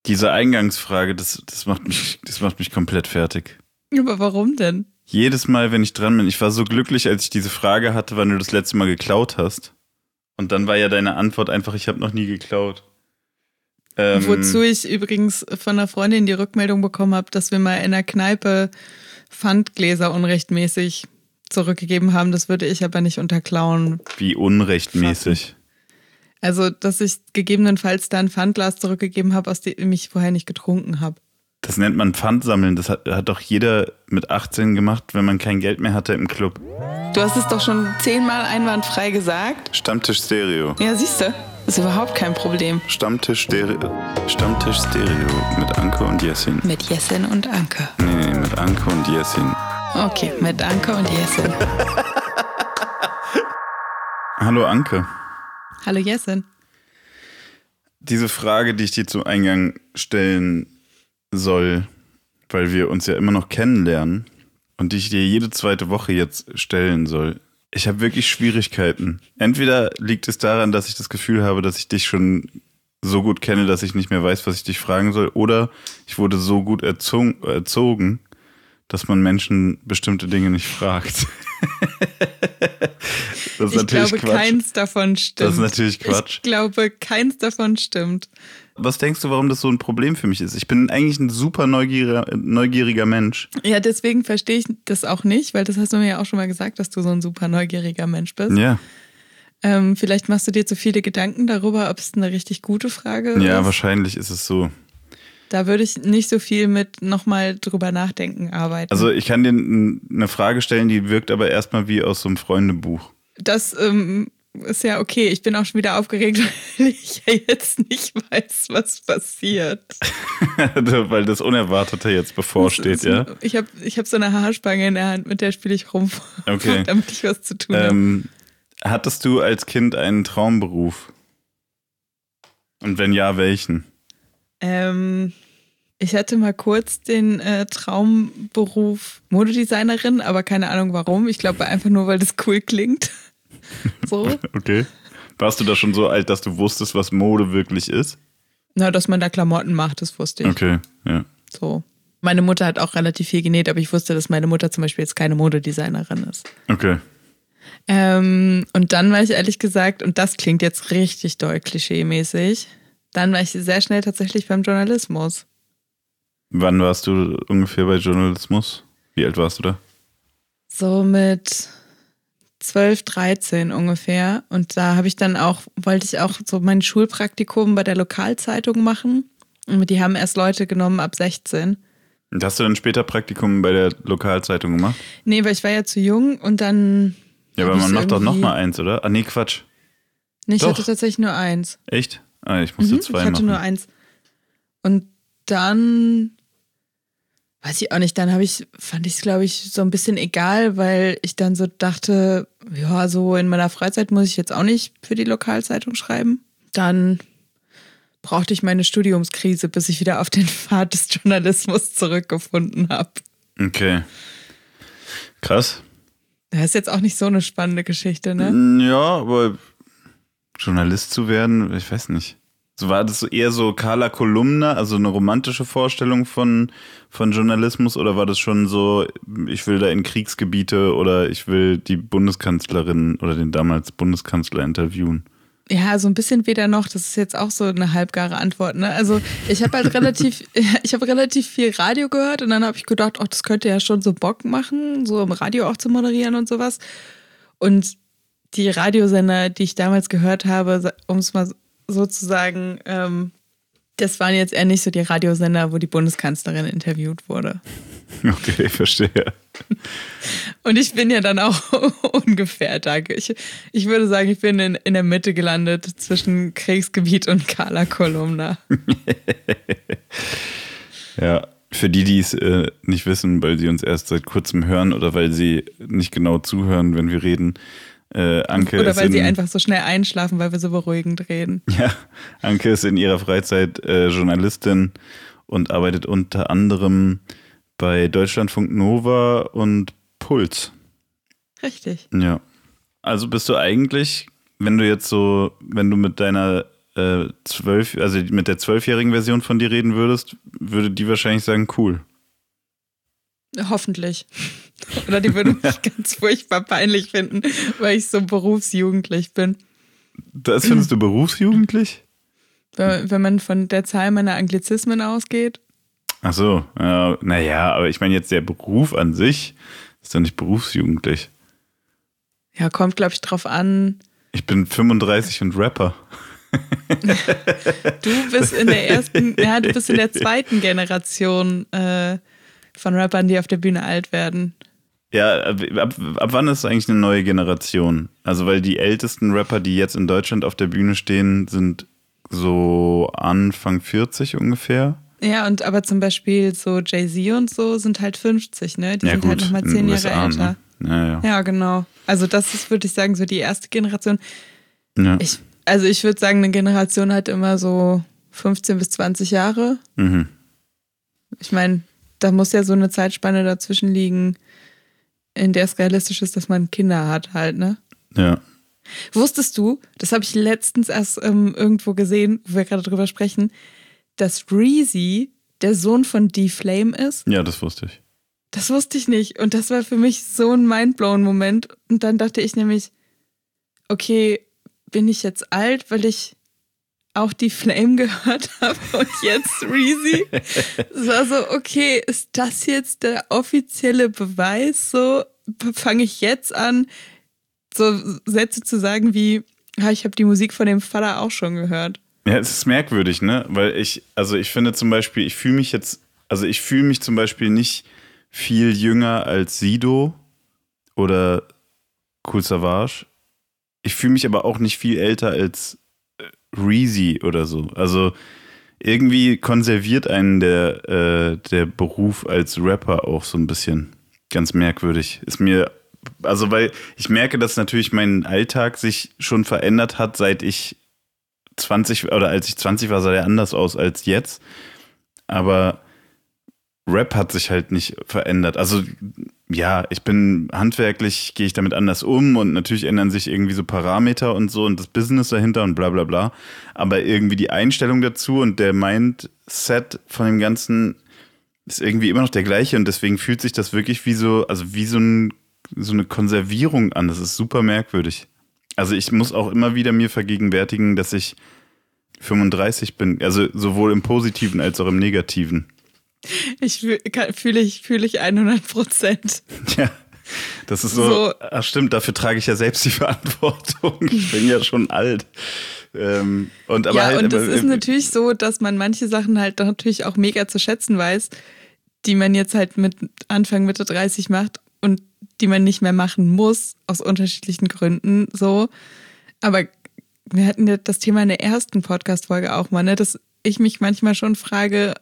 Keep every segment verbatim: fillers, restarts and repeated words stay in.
Diese Eingangsfrage, das, das, macht mich, das macht mich komplett fertig. Aber warum denn? Jedes Mal, wenn ich dran bin, ich war so glücklich, als ich diese Frage hatte, wann du das letzte Mal geklaut hast. Und dann war ja deine Antwort einfach, ich habe noch nie geklaut. Ähm, Wozu ich übrigens von einer Freundin die Rückmeldung bekommen habe, dass wir mal in einer Kneipe Pfandgläser unrechtmäßig zurückgegeben haben. Das würde ich aber nicht unter Klauen. Wie unrechtmäßig? Fassen. Also, dass ich gegebenenfalls da ein Pfandglas zurückgegeben habe, aus dem ich vorher nicht getrunken habe. Das nennt man Pfandsammeln. Das hat, hat doch jeder mit achtzehn gemacht, wenn man kein Geld mehr hatte im Club. Du hast es doch schon zehnmal einwandfrei gesagt. Stammtisch Stereo. Ja, siehst du, ist überhaupt kein Problem. Stammtisch Stereo. Stammtisch Stereo mit Anke und Jessin. Mit Jessin und Anke. Nee, nee, mit Anke und Jessin. Okay, mit Anke und Jessin. Hallo Anke. Hallo Jessin. Diese Frage, die ich dir zum Eingang stellen soll, weil wir uns ja immer noch kennenlernen und die ich dir jede zweite Woche jetzt stellen soll. Ich habe wirklich Schwierigkeiten. Entweder liegt es daran, dass ich das Gefühl habe, dass ich dich schon so gut kenne, dass ich nicht mehr weiß, was ich dich fragen soll, oder ich wurde so gut erzogen, erzogen dass man Menschen bestimmte Dinge nicht fragt. Das ist ich natürlich glaube, Quatsch. keins davon stimmt. Das ist natürlich Quatsch. Ich glaube, keins davon stimmt. Was denkst du, warum das so ein Problem für mich ist? Ich bin eigentlich ein super neugieriger, neugieriger Mensch. Ja, deswegen verstehe ich das auch nicht, weil das hast du mir ja auch schon mal gesagt, dass du so ein super neugieriger Mensch bist. Ja. Ähm, vielleicht machst du dir zu viele Gedanken darüber, ob es eine richtig gute Frage ist. Ja, wahrscheinlich ist es so. Da würde ich nicht so viel mit nochmal drüber nachdenken arbeiten. Also ich kann dir eine Frage stellen, die wirkt aber erstmal wie aus so einem Freundebuch. Das ähm, ist ja okay. Ich bin auch schon wieder aufgeregt, weil ich ja jetzt nicht weiß, was passiert. Weil das Unerwartete jetzt bevorsteht, das ist, ja? Ich habe ich hab so eine Haarspange in der Hand, mit der spiele ich rum, okay. damit ich was zu tun ähm, habe. Hattest du als Kind einen Traumberuf? Und wenn ja, welchen? Ähm, ich hatte mal kurz den äh, Traumberuf Modedesignerin, aber keine Ahnung warum. Ich glaube einfach nur, weil das cool klingt. So. Okay. Warst du da schon so alt, dass du wusstest, was Mode wirklich ist? Na, dass man da Klamotten macht, das wusste ich. Okay, ja. So. Meine Mutter hat auch relativ viel genäht, aber ich wusste, dass meine Mutter zum Beispiel jetzt keine Modedesignerin ist. Okay. Ähm, und dann war ich ehrlich gesagt, und das klingt jetzt richtig doll klischee-mäßig, dann war ich sehr schnell tatsächlich beim Journalismus. Wann warst du ungefähr bei Journalismus? Wie alt warst du da? So mit zwölf, dreizehn ungefähr. Und da habe ich dann auch, wollte ich auch so mein Schulpraktikum bei der Lokalzeitung machen. Und die haben erst Leute genommen ab sechzehn. Und hast du dann später Praktikum bei der Lokalzeitung gemacht? Nee, weil ich war ja zu jung und dann. Ja, aber man macht doch noch mal eins, oder? Ah, nee, Quatsch. Nee, ich Doch. hatte tatsächlich nur eins. Echt? Ah, ich musste mhm, zwei ich hatte machen. nur eins. Und dann, weiß ich auch nicht, dann habe ich, fand ich es, glaube ich, so ein bisschen egal, weil ich dann so dachte, ja, so in meiner Freizeit muss ich jetzt auch nicht für die Lokalzeitung schreiben. Dann brauchte ich meine Studiumskrise, bis ich wieder auf den Pfad des Journalismus zurückgefunden habe. Okay. Krass. Das ist jetzt auch nicht so eine spannende Geschichte, ne? Ja, aber Journalist zu werden, ich weiß nicht. So war das so eher so Carla Kolumna, also eine romantische Vorstellung von, von Journalismus, oder war das schon so, ich will da in Kriegsgebiete oder ich will die Bundeskanzlerin oder den damals Bundeskanzler interviewen? Ja, so ein bisschen weder noch. Das ist jetzt auch so eine halbgare Antwort, ne? Also ich habe halt relativ, ich habe relativ viel Radio gehört und dann habe ich gedacht, oh, das könnte ja schon so Bock machen, so im Radio auch zu moderieren und sowas. Und die Radiosender, die ich damals gehört habe, um es mal so zu sagen, ähm, das waren jetzt eher nicht so die Radiosender, wo die Bundeskanzlerin interviewt wurde. Okay, verstehe. Und ich bin ja dann auch ungefähr da. Ich, ich würde sagen, ich bin in, in der Mitte gelandet zwischen Kriegsgebiet und Carla Kolumna. Ja, für die, die es äh, nicht wissen, weil sie uns erst seit kurzem hören oder weil sie nicht genau zuhören, wenn wir reden, Äh, Anke Oder weil ist in, sie einfach so schnell einschlafen, weil wir so beruhigend reden. Ja, Anke ist in ihrer Freizeit äh, Journalistin und arbeitet unter anderem bei Deutschlandfunk Nova und Puls. Richtig. Ja. Also bist du eigentlich, wenn du jetzt so, wenn du mit deiner äh, zwölf, also mit der zwölfjährigen Version von dir reden würdest, würde die wahrscheinlich sagen, cool. Hoffentlich. Oder die würde mich ganz furchtbar peinlich finden, weil ich so berufsjugendlich bin. Das findest du berufsjugendlich? Wenn, wenn man von der Zahl meiner Anglizismen ausgeht. Ach so, äh, naja, aber ich meine jetzt der Beruf an sich ist doch nicht berufsjugendlich. Ja, kommt glaube ich drauf an. Ich bin fünfunddreißig und Rapper. Du bist in der ersten, ja, du bist in der zweiten Generation äh, von Rappern, die auf der Bühne alt werden. Ja, ab, ab, ab wann ist eigentlich eine neue Generation? Also, weil die ältesten Rapper, die jetzt in Deutschland auf der Bühne stehen, sind so Anfang vierzig ungefähr. Ja, und aber zum Beispiel so Jay-Z und so sind halt fünfzig, ne? Die ja, sind gut, halt nochmal zehn Jahre U S A, älter. Ne? Ja, ja. Ja, genau. Also das ist, würde ich sagen, so die erste Generation. Ja. Ich, also ich würde sagen, eine Generation hat immer so fünfzehn bis zwanzig Jahre. Mhm. Ich meine, da muss ja so eine Zeitspanne dazwischen liegen, in der es realistisch ist, dass man Kinder hat halt, ne? Ja. Wusstest du, das habe ich letztens erst ähm, irgendwo gesehen, wo wir gerade drüber sprechen, dass Reezy der Sohn von D-Flame ist? Ja, das wusste ich. Das wusste ich nicht. Und das war für mich so ein mindblown-Moment. Und dann dachte ich nämlich, okay, bin ich jetzt alt, weil ich auch D-Flame gehört habe und jetzt Reezy? Es war so, okay, ist das jetzt der offizielle Beweis? So fange ich jetzt an, so Sätze zu sagen wie, ja, ich habe die Musik von dem Vater auch schon gehört. Ja, es ist merkwürdig, ne? Weil ich, also ich finde zum Beispiel, ich fühle mich jetzt, also ich fühle mich zum Beispiel nicht viel jünger als Sido oder Kool Savas. Ich fühle mich aber auch nicht viel älter als Reezy oder so. Also irgendwie konserviert einen der, äh, der Beruf als Rapper auch so ein bisschen. Ganz merkwürdig. Ist mir, also weil ich merke, dass natürlich mein Alltag sich schon verändert hat, seit ich zwanzig oder als ich zwanzig war, sah der anders aus als jetzt. Aber Rap hat sich halt nicht verändert. Also ja, ich bin handwerklich, gehe ich damit anders um und natürlich ändern sich irgendwie so Parameter und so und das Business dahinter und bla bla bla. Aber irgendwie die Einstellung dazu und der Mindset von dem Ganzen ist irgendwie immer noch der gleiche und deswegen fühlt sich das wirklich wie so, also wie so, ein, so eine Konservierung an. Das ist super merkwürdig. Also ich muss auch immer wieder mir vergegenwärtigen, dass ich fünfunddreißig bin. Also sowohl im Positiven als auch im Negativen. Ich fühle ich, fühl ich hundert Prozent. Ja, das ist so, so. Ach stimmt, dafür trage ich ja selbst die Verantwortung. Ich bin ja schon alt. Ähm, und aber ja, halt, und es aber, ist natürlich so, dass man manche Sachen halt natürlich auch mega zu schätzen weiß, die man jetzt halt mit Anfang, Mitte dreißig macht und die man nicht mehr machen muss, aus unterschiedlichen Gründen so. Aber wir hatten ja das Thema in der ersten Podcast-Folge auch mal, ne, dass ich mich manchmal schon frage,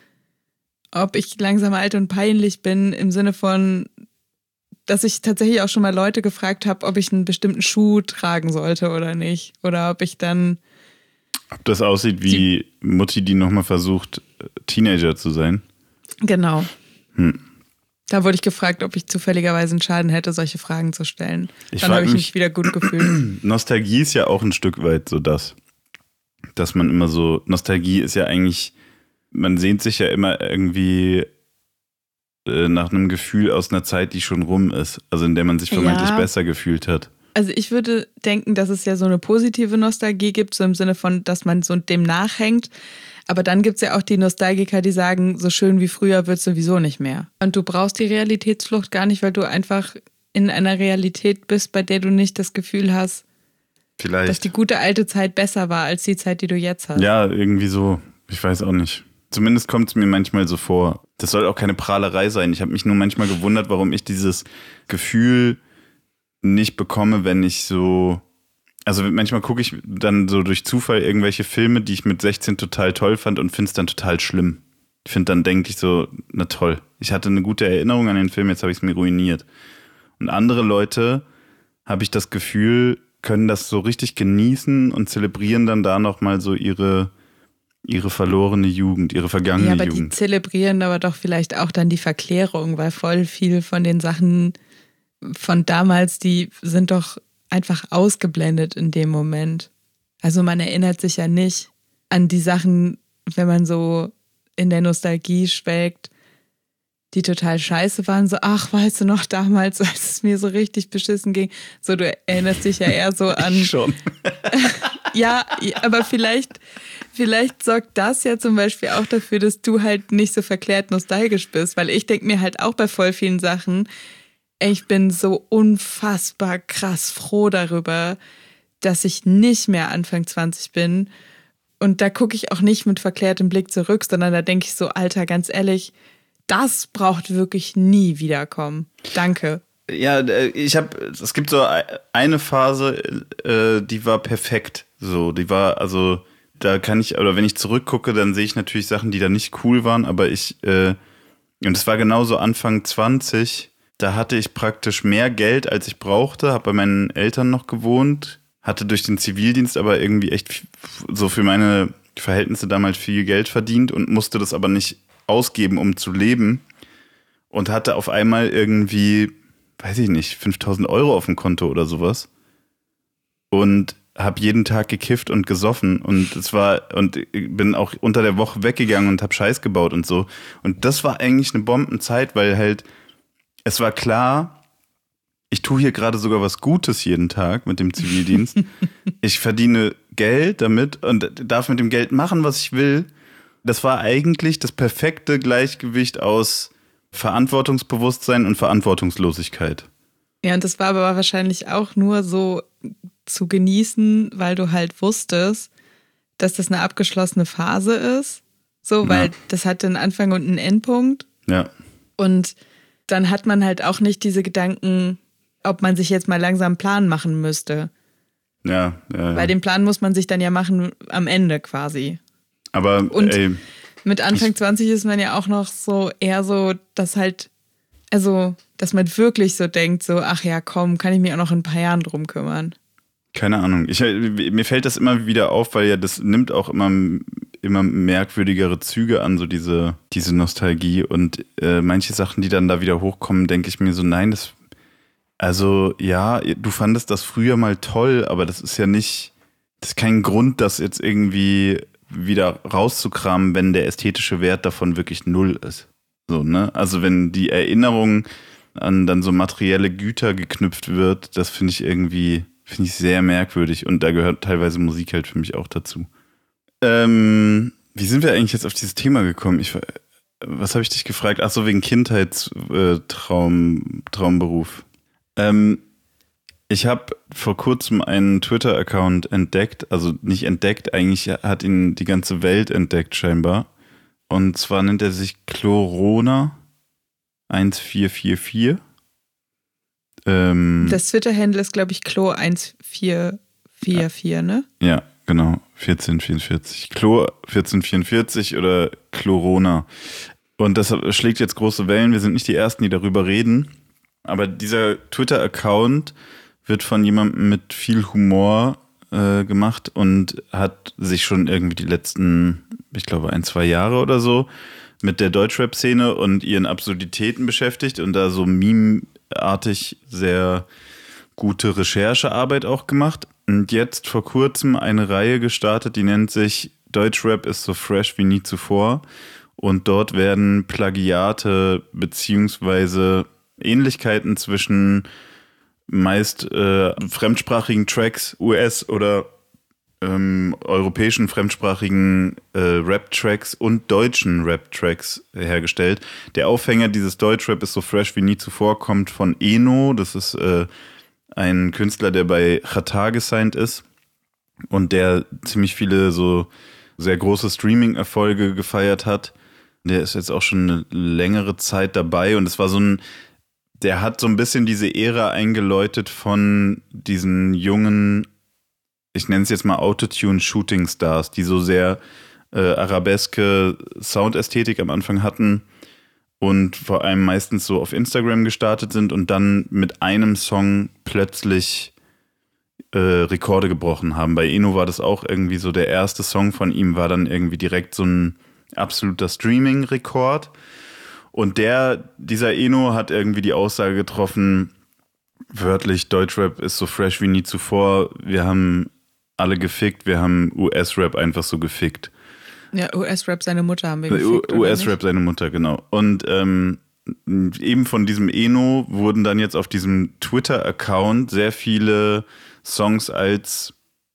ob ich langsam alt und peinlich bin, im Sinne von, dass ich tatsächlich auch schon mal Leute gefragt habe, ob ich einen bestimmten Schuh tragen sollte oder nicht. Oder ob ich dann... Ob das aussieht wie Mutti, die nochmal versucht, Teenager zu sein. Genau. Hm. Da wurde ich gefragt, ob ich zufälligerweise einen Schaden hätte, solche Fragen zu stellen. Ich Dann habe ich mich mich wieder gut gefühlt. Nostalgie ist ja auch ein Stück weit so das, dass man immer so, Nostalgie ist ja eigentlich, man sehnt sich ja immer irgendwie äh, nach einem Gefühl aus einer Zeit, die schon rum ist, also in der man sich vermeintlich Ja. besser gefühlt hat. Also ich würde denken, dass es ja so eine positive Nostalgie gibt, so im Sinne von, dass man so dem nachhängt. Aber dann gibt es ja auch die Nostalgiker, die sagen, so schön wie früher wird es sowieso nicht mehr. Und du brauchst die Realitätsflucht gar nicht, weil du einfach in einer Realität bist, bei der du nicht das Gefühl hast, Vielleicht. dass die gute alte Zeit besser war als die Zeit, die du jetzt hast. Ja, irgendwie so. Ich weiß auch nicht. Zumindest kommt es mir manchmal so vor. Das soll auch keine Prahlerei sein. Ich habe mich nur manchmal gewundert, warum ich dieses Gefühl nicht bekomme, wenn ich so... Also manchmal gucke ich dann so durch Zufall irgendwelche Filme, die ich mit sechzehn total toll fand und finde es dann total schlimm. Ich finde, dann denke ich so, na toll. Ich hatte eine gute Erinnerung an den Film, jetzt habe ich es mir ruiniert. Und andere Leute, habe ich das Gefühl, können das so richtig genießen und zelebrieren dann da nochmal so ihre, ihre verlorene Jugend, ihre vergangene Ja, aber Jugend. die zelebrieren aber doch vielleicht auch dann die Verklärung, weil voll viel von den Sachen von damals, die sind doch einfach ausgeblendet in dem Moment. Also man erinnert sich ja nicht an die Sachen, wenn man so in der Nostalgie schwelgt, die total scheiße waren. So, ach, weißt du noch damals, als es mir so richtig beschissen ging. So, du erinnerst dich ja eher so an... Ich schon. Ja, aber vielleicht, vielleicht sorgt das ja zum Beispiel auch dafür, dass du halt nicht so verklärt nostalgisch bist. Weil ich denke mir halt auch bei voll vielen Sachen, ey, ich bin so unfassbar krass froh darüber, dass ich nicht mehr Anfang zwanzig bin. Und da gucke ich auch nicht mit verklärtem Blick zurück, sondern da denke ich so, Alter, ganz ehrlich, das braucht wirklich nie wiederkommen. Danke. Ja, ich habe, es gibt so eine Phase, die war perfekt. So, die war, also, da kann ich, oder wenn ich zurückgucke, dann sehe ich natürlich Sachen, die da nicht cool waren, aber ich, und es war genauso Anfang zwanzig, da hatte ich praktisch mehr Geld, als ich brauchte, habe bei meinen Eltern noch gewohnt, hatte durch den Zivildienst aber irgendwie echt so für meine Verhältnisse damals viel Geld verdient und musste das aber nicht ausgeben, um zu leben, und hatte auf einmal irgendwie, weiß ich nicht, fünftausend Euro auf dem Konto oder sowas und habe jeden Tag gekifft und gesoffen und es war, und bin auch unter der Woche weggegangen und habe Scheiß gebaut und so, und das war eigentlich eine Bombenzeit, weil halt es war klar, ich tue hier gerade sogar was Gutes jeden Tag mit dem Zivildienst. Ich verdiene Geld damit und darf mit dem Geld machen, was ich will. Das war eigentlich das perfekte Gleichgewicht aus Verantwortungsbewusstsein und Verantwortungslosigkeit. Ja, und das war aber wahrscheinlich auch nur so zu genießen, weil du halt wusstest, dass das eine abgeschlossene Phase ist. So, weil ja. Das hat einen Anfang und einen Endpunkt. Ja. Und dann hat man halt auch nicht diese Gedanken, ob man sich jetzt mal langsam einen Plan machen müsste. Ja, ja, ja. Weil den Plan muss man sich dann ja machen am Ende quasi. Aber und ey, mit Anfang ich, zwanzig ist man ja auch noch so eher so, dass halt, also, dass man wirklich so denkt, so, ach ja, komm, kann ich mich auch noch in ein paar Jahren drum kümmern. Keine Ahnung. Ich, mir fällt das immer wieder auf, weil ja das nimmt auch immer, immer merkwürdigere Züge an, so diese, diese Nostalgie. Und äh, manche Sachen, die dann da wieder hochkommen, denke ich mir so, nein, das, also ja, du fandest das früher mal toll, aber das ist ja nicht, das ist kein Grund, das jetzt irgendwie wieder rauszukramen, wenn der ästhetische Wert davon wirklich null ist. So, ne? Also wenn die Erinnerung an dann so materielle Güter geknüpft wird, das finde ich irgendwie, finde ich sehr merkwürdig, und da gehört teilweise Musik halt für mich auch dazu. Ähm, wie sind wir eigentlich jetzt auf dieses Thema gekommen? Ich, was habe ich dich gefragt? Ach so, wegen Kindheitstraum, äh, Traumberuf. Ähm, Ich habe vor kurzem einen Twitter-Account entdeckt, also nicht entdeckt, eigentlich hat ihn die ganze Welt entdeckt scheinbar. Und zwar nennt er sich Chlorona eins vier vier vier. Ähm, das Twitter-Handle ist, glaube ich, Klo eins vier vier vier, ne? Ja, genau, vierzehn vierundvierzig. Klo vierzehn vierundvierzig oder Chlorona. Und das schlägt jetzt große Wellen, wir sind nicht die Ersten, die darüber reden. Aber dieser Twitter-Account wird von jemandem mit viel Humor äh, gemacht und hat sich schon irgendwie die letzten, ich glaube, ein, zwei Jahre oder so mit der Deutschrap-Szene und ihren Absurditäten beschäftigt und da so meme-artig sehr gute Recherchearbeit auch gemacht. Und jetzt vor kurzem eine Reihe gestartet, die nennt sich Deutschrap ist so fresh wie nie zuvor. Und dort werden Plagiate beziehungsweise Ähnlichkeiten zwischen meist äh, fremdsprachigen Tracks, U S- oder ähm, europäischen fremdsprachigen äh, Rap-Tracks und deutschen Rap-Tracks hergestellt. Der Aufhänger dieses Deutschrap ist so fresh wie nie zuvor, kommt von Eno. Das ist äh, ein Künstler, der bei Xatar gesigned ist und der ziemlich viele so sehr große Streaming-Erfolge gefeiert hat. Der ist jetzt auch schon eine längere Zeit dabei und es war so ein Der hat so ein bisschen diese Ära eingeläutet von diesen jungen, ich nenne es jetzt mal Autotune-Shooting-Stars, die so sehr äh, arabeske Soundästhetik am Anfang hatten und vor allem meistens so auf Instagram gestartet sind und dann mit einem Song plötzlich äh, Rekorde gebrochen haben. Bei Eno war das auch irgendwie so, der erste Song von ihm war dann irgendwie direkt so ein absoluter Streaming-Rekord. Und der, dieser Eno hat irgendwie die Aussage getroffen, wörtlich, Deutschrap ist so fresh wie nie zuvor. Wir haben alle gefickt, wir haben U S-Rap einfach so gefickt. Ja, U S-Rap seine Mutter haben wir gefickt. U S-Rap seine Mutter, genau. Und ähm, eben von diesem Eno wurden dann jetzt auf diesem Twitter-Account sehr viele Songs als,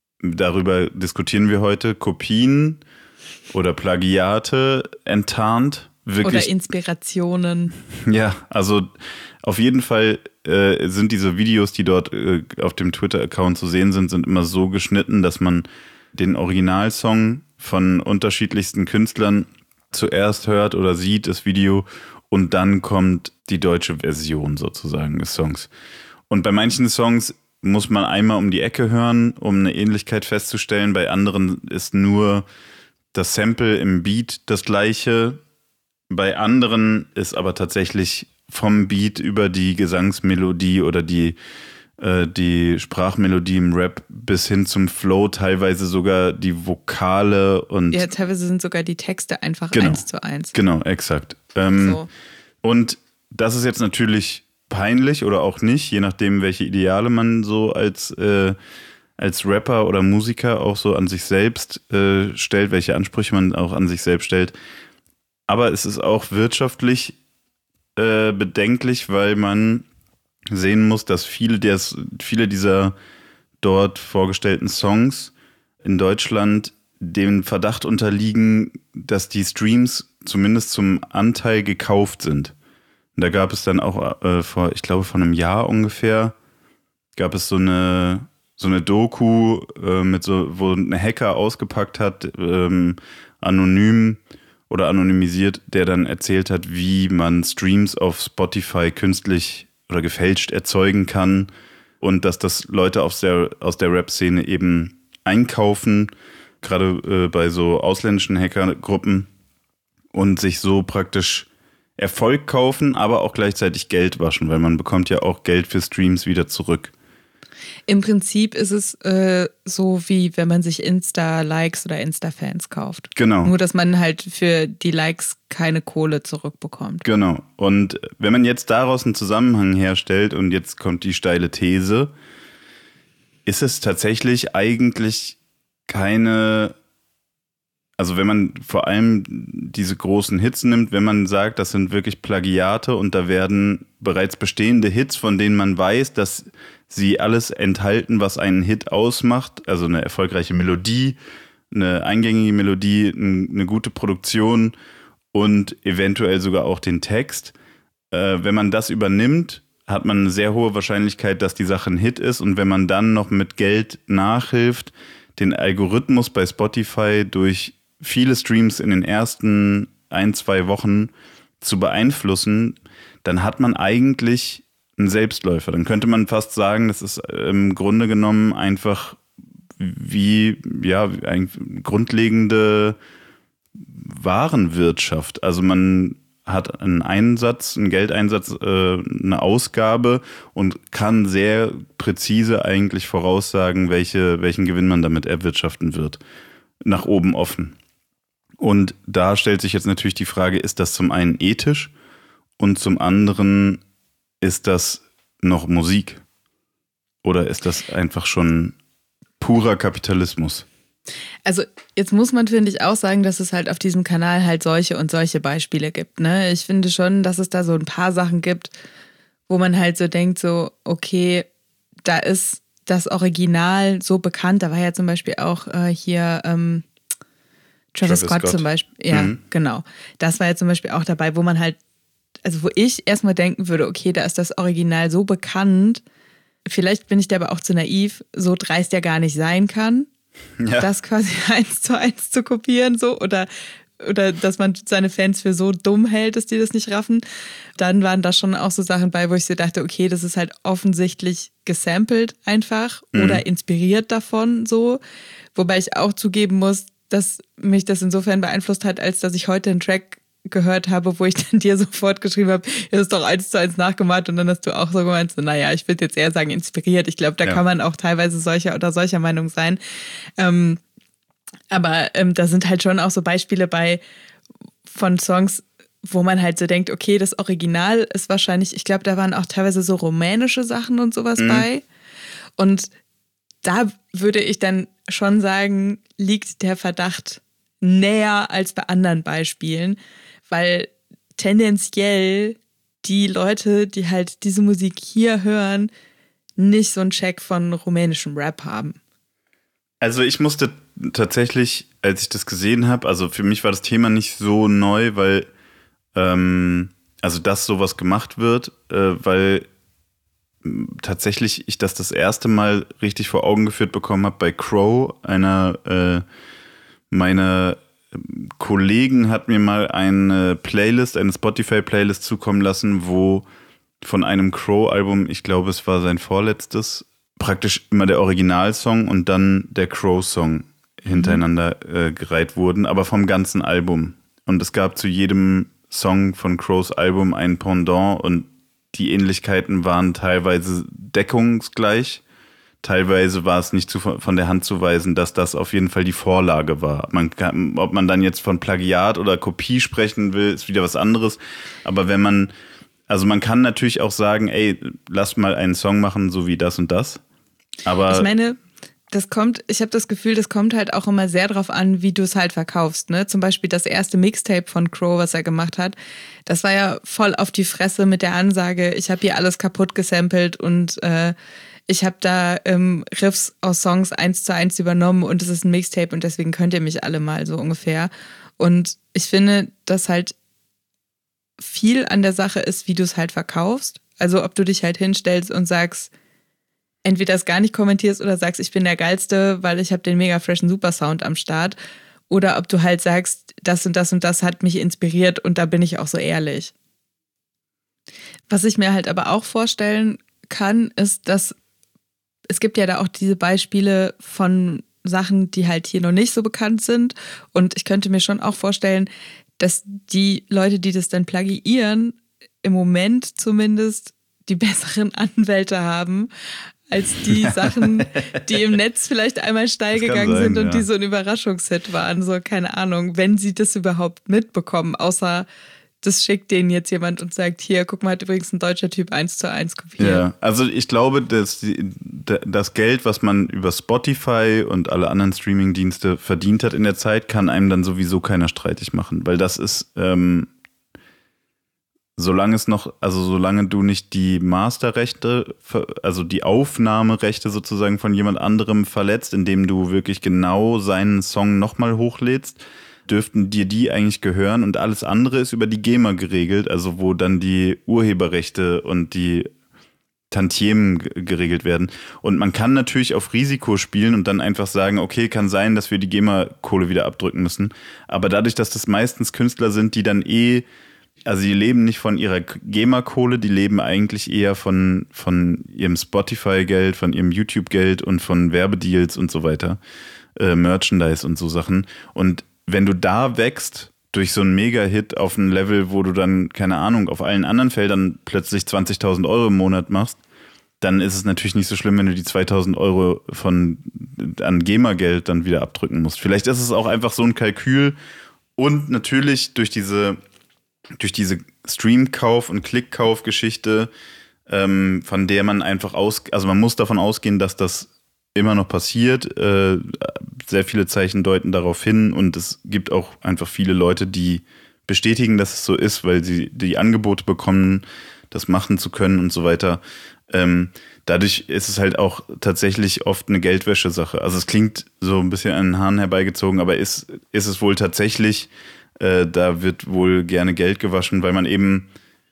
darüber diskutieren wir heute, Kopien oder Plagiate enttarnt. Wirklich, oder Inspirationen. Ja, also auf jeden Fall äh, sind diese Videos, die dort äh, auf dem Twitter-Account zu sehen sind, sind immer so geschnitten, dass man den Originalsong von unterschiedlichsten Künstlern zuerst hört oder sieht, das Video, und dann kommt die deutsche Version sozusagen des Songs. Und bei manchen Songs muss man einmal um die Ecke hören, um eine Ähnlichkeit festzustellen. Bei anderen ist nur das Sample im Beat das gleiche. Bei anderen ist aber tatsächlich vom Beat über die Gesangsmelodie oder die, äh, die Sprachmelodie im Rap bis hin zum Flow teilweise sogar die Vokale und... Ja, teilweise sind sogar die Texte einfach genau, eins zu eins. Genau, exakt. Ähm, so. Und das ist jetzt natürlich peinlich oder auch nicht, je nachdem, welche Ideale man so als, äh, als Rapper oder Musiker auch so an sich selbst äh, stellt, welche Ansprüche man auch an sich selbst stellt. Aber es ist auch wirtschaftlich äh, bedenklich, weil man sehen muss, dass viele, des, viele dieser dort vorgestellten Songs in Deutschland dem Verdacht unterliegen, dass die Streams zumindest zum Anteil gekauft sind. Und da gab es dann auch äh, vor, ich glaube vor einem Jahr ungefähr, gab es so eine so eine Doku, äh, mit so, wo ein Hacker ausgepackt hat, ähm, anonym oder anonymisiert, der dann erzählt hat, wie man Streams auf Spotify künstlich oder gefälscht erzeugen kann und dass das Leute aus der, aus der Rap-Szene eben einkaufen, gerade äh, bei so ausländischen Hackergruppen, und sich so praktisch Erfolg kaufen, aber auch gleichzeitig Geld waschen, weil man bekommt ja auch Geld für Streams wieder zurück. Im Prinzip ist es äh, so, wie wenn man sich Insta-Likes oder Insta-Fans kauft. Genau. Nur, dass man halt für die Likes keine Kohle zurückbekommt. Genau. Und wenn man jetzt daraus einen Zusammenhang herstellt, und jetzt kommt die steile These, ist es tatsächlich eigentlich keine, also wenn man vor allem diese großen Hits nimmt, wenn man sagt, das sind wirklich Plagiate und da werden bereits bestehende Hits, von denen man weiß, dass sie alles enthalten, was einen Hit ausmacht, also eine erfolgreiche Melodie, eine eingängige Melodie, eine gute Produktion und eventuell sogar auch den Text. Äh, wenn man das übernimmt, hat man eine sehr hohe Wahrscheinlichkeit, dass die Sache ein Hit ist, und wenn man dann noch mit Geld nachhilft, den Algorithmus bei Spotify durch viele Streams in den ersten ein, zwei Wochen zu beeinflussen, dann hat man eigentlich einen Selbstläufer. Dann könnte man fast sagen, das ist im Grunde genommen einfach wie, ja, eine grundlegende Warenwirtschaft. Also man hat einen Einsatz, einen Geldeinsatz, äh, eine Ausgabe und kann sehr präzise eigentlich voraussagen, welche, welchen Gewinn man damit erwirtschaften wird. Nach oben offen. Und da stellt sich jetzt natürlich die Frage, ist das zum einen ethisch und zum anderen, ist das noch Musik? Oder ist das einfach schon purer Kapitalismus? Also jetzt muss man, finde ich, auch sagen, dass es halt auf diesem Kanal halt solche und solche Beispiele gibt. Ne? Ich finde schon, dass es da so ein paar Sachen gibt, wo man halt so denkt, so okay, da ist das Original so bekannt. Da war ja zum Beispiel auch äh, hier ähm, Travis, Travis Scott, Scott zum Beispiel. Ja, mhm. Genau. Das war ja zum Beispiel auch dabei, wo man halt, also wo ich erstmal denken würde, okay, da ist das Original so bekannt, vielleicht bin ich da aber auch zu naiv, so dreist ja gar nicht sein kann, ja. Das quasi eins zu eins zu kopieren, so, oder, oder dass man seine Fans für so dumm hält, dass die das nicht raffen. Dann waren da schon auch so Sachen bei, wo ich so dachte, okay, das ist halt offensichtlich gesampelt einfach mhm. oder inspiriert davon, so. Wobei ich auch zugeben muss, dass mich das insofern beeinflusst hat, als dass ich heute einen Track gehört habe, wo ich dann dir sofort geschrieben habe, das ist doch eins zu eins nachgemacht, und dann hast du auch so gemeint, so, naja, ich würde jetzt eher sagen inspiriert. Ich glaube, da ja. kann man auch teilweise solcher oder solcher Meinung sein. Ähm, aber ähm, da sind halt schon auch so Beispiele bei von Songs, wo man halt so denkt, okay, das Original ist wahrscheinlich, ich glaube, da waren auch teilweise so rumänische Sachen und sowas mhm. bei. Und da würde ich dann schon sagen, liegt der Verdacht näher als bei anderen Beispielen, weil tendenziell die Leute, die halt diese Musik hier hören, nicht so einen Check von rumänischem Rap haben. Also ich musste tatsächlich, als ich das gesehen habe, also für mich war das Thema nicht so neu, weil, ähm, also dass sowas gemacht wird, äh, weil tatsächlich ich das das erste Mal richtig vor Augen geführt bekommen habe bei Crow. Einer äh, meiner Kollegen hat mir mal eine Playlist, eine Spotify-Playlist zukommen lassen, wo von einem Crow-Album, ich glaube es war sein vorletztes, praktisch immer der Originalsong und dann der Crow-Song hintereinander äh, gereiht wurden, aber vom ganzen Album. Und es gab zu jedem Song von Crows Album ein Pendant und die Ähnlichkeiten waren teilweise deckungsgleich. Teilweise war es nicht zu, von der Hand zu weisen, dass das auf jeden Fall die Vorlage war. Man kann, ob man dann jetzt von Plagiat oder Kopie sprechen will, ist wieder was anderes. Aber wenn man, also man kann natürlich auch sagen, ey, lass mal einen Song machen, so wie das und das. Aber ich meine, das kommt, ich habe das Gefühl, das kommt halt auch immer sehr drauf an, wie du es halt verkaufst. Ne? Zum Beispiel das erste Mixtape von Crow, was er gemacht hat, das war ja voll auf die Fresse mit der Ansage, ich habe hier alles kaputt gesampelt und äh, ich habe da ähm, Riffs aus Songs eins zu eins übernommen und es ist ein Mixtape und deswegen könnt ihr mich alle mal so ungefähr. Und ich finde, dass halt viel an der Sache ist, wie du es halt verkaufst. Also ob du dich halt hinstellst und sagst, entweder es gar nicht kommentierst oder sagst, ich bin der Geilste, weil ich habe den mega freshen Supersound am Start. Oder ob du halt sagst, das und das und das hat mich inspiriert und da bin ich auch so ehrlich. Was ich mir halt aber auch vorstellen kann, ist, dass es gibt ja da auch diese Beispiele von Sachen, die halt hier noch nicht so bekannt sind. Und ich könnte mir schon auch vorstellen, dass die Leute, die das dann plagiieren, im Moment zumindest die besseren Anwälte haben, als die Sachen, die im Netz vielleicht einmal steil gegangen sein, sind und ja. die so ein Überraschungshit waren. So, keine Ahnung, wenn sie das überhaupt mitbekommen, außer das schickt denen jetzt jemand und sagt, hier, guck mal, hat übrigens ein deutscher Typ eins zu eins kopiert. Ja, also ich glaube, dass die, das Geld, was man über Spotify und alle anderen Streaming-Dienste verdient hat in der Zeit, kann einem dann sowieso keiner streitig machen, weil das ist, ähm, solange es noch, also solange du nicht die Masterrechte, also die Aufnahmerechte sozusagen von jemand anderem verletzt, indem du wirklich genau seinen Song nochmal hochlädst, dürften dir die eigentlich gehören und alles andere ist über die GEMA geregelt, also wo dann die Urheberrechte und die Tantiemen geregelt werden. Und man kann natürlich auf Risiko spielen und dann einfach sagen, okay, kann sein, dass wir die GEMA-Kohle wieder abdrücken müssen. Aber dadurch, dass das meistens Künstler sind, die dann eh, also die leben nicht von ihrer GEMA-Kohle, die leben eigentlich eher von, von ihrem Spotify-Geld, von ihrem YouTube-Geld und von Werbedeals und so weiter, äh, Merchandise und so Sachen. Und wenn du da wächst durch so einen Mega-Hit auf ein Level, wo du dann, keine Ahnung, auf allen anderen Feldern plötzlich zwanzigtausend Euro im Monat machst, dann ist es natürlich nicht so schlimm, wenn du die zweitausend Euro von, an GEMA-Geld dann wieder abdrücken musst. Vielleicht ist es auch einfach so ein Kalkül und natürlich durch diese, durch diese Stream-Kauf- und Klick-Kauf-Geschichte, ähm, von der man einfach aus, also man muss davon ausgehen, dass das immer noch passiert. Äh, sehr viele Zeichen deuten darauf hin und es gibt auch einfach viele Leute, die bestätigen, dass es so ist, weil sie die Angebote bekommen, das machen zu können und so weiter. Ähm, dadurch ist es halt auch tatsächlich oft eine Geldwäsche-Sache. Also es klingt so ein bisschen an den Haaren herbeigezogen, aber ist, ist es wohl tatsächlich, äh, da wird wohl gerne Geld gewaschen, weil man eben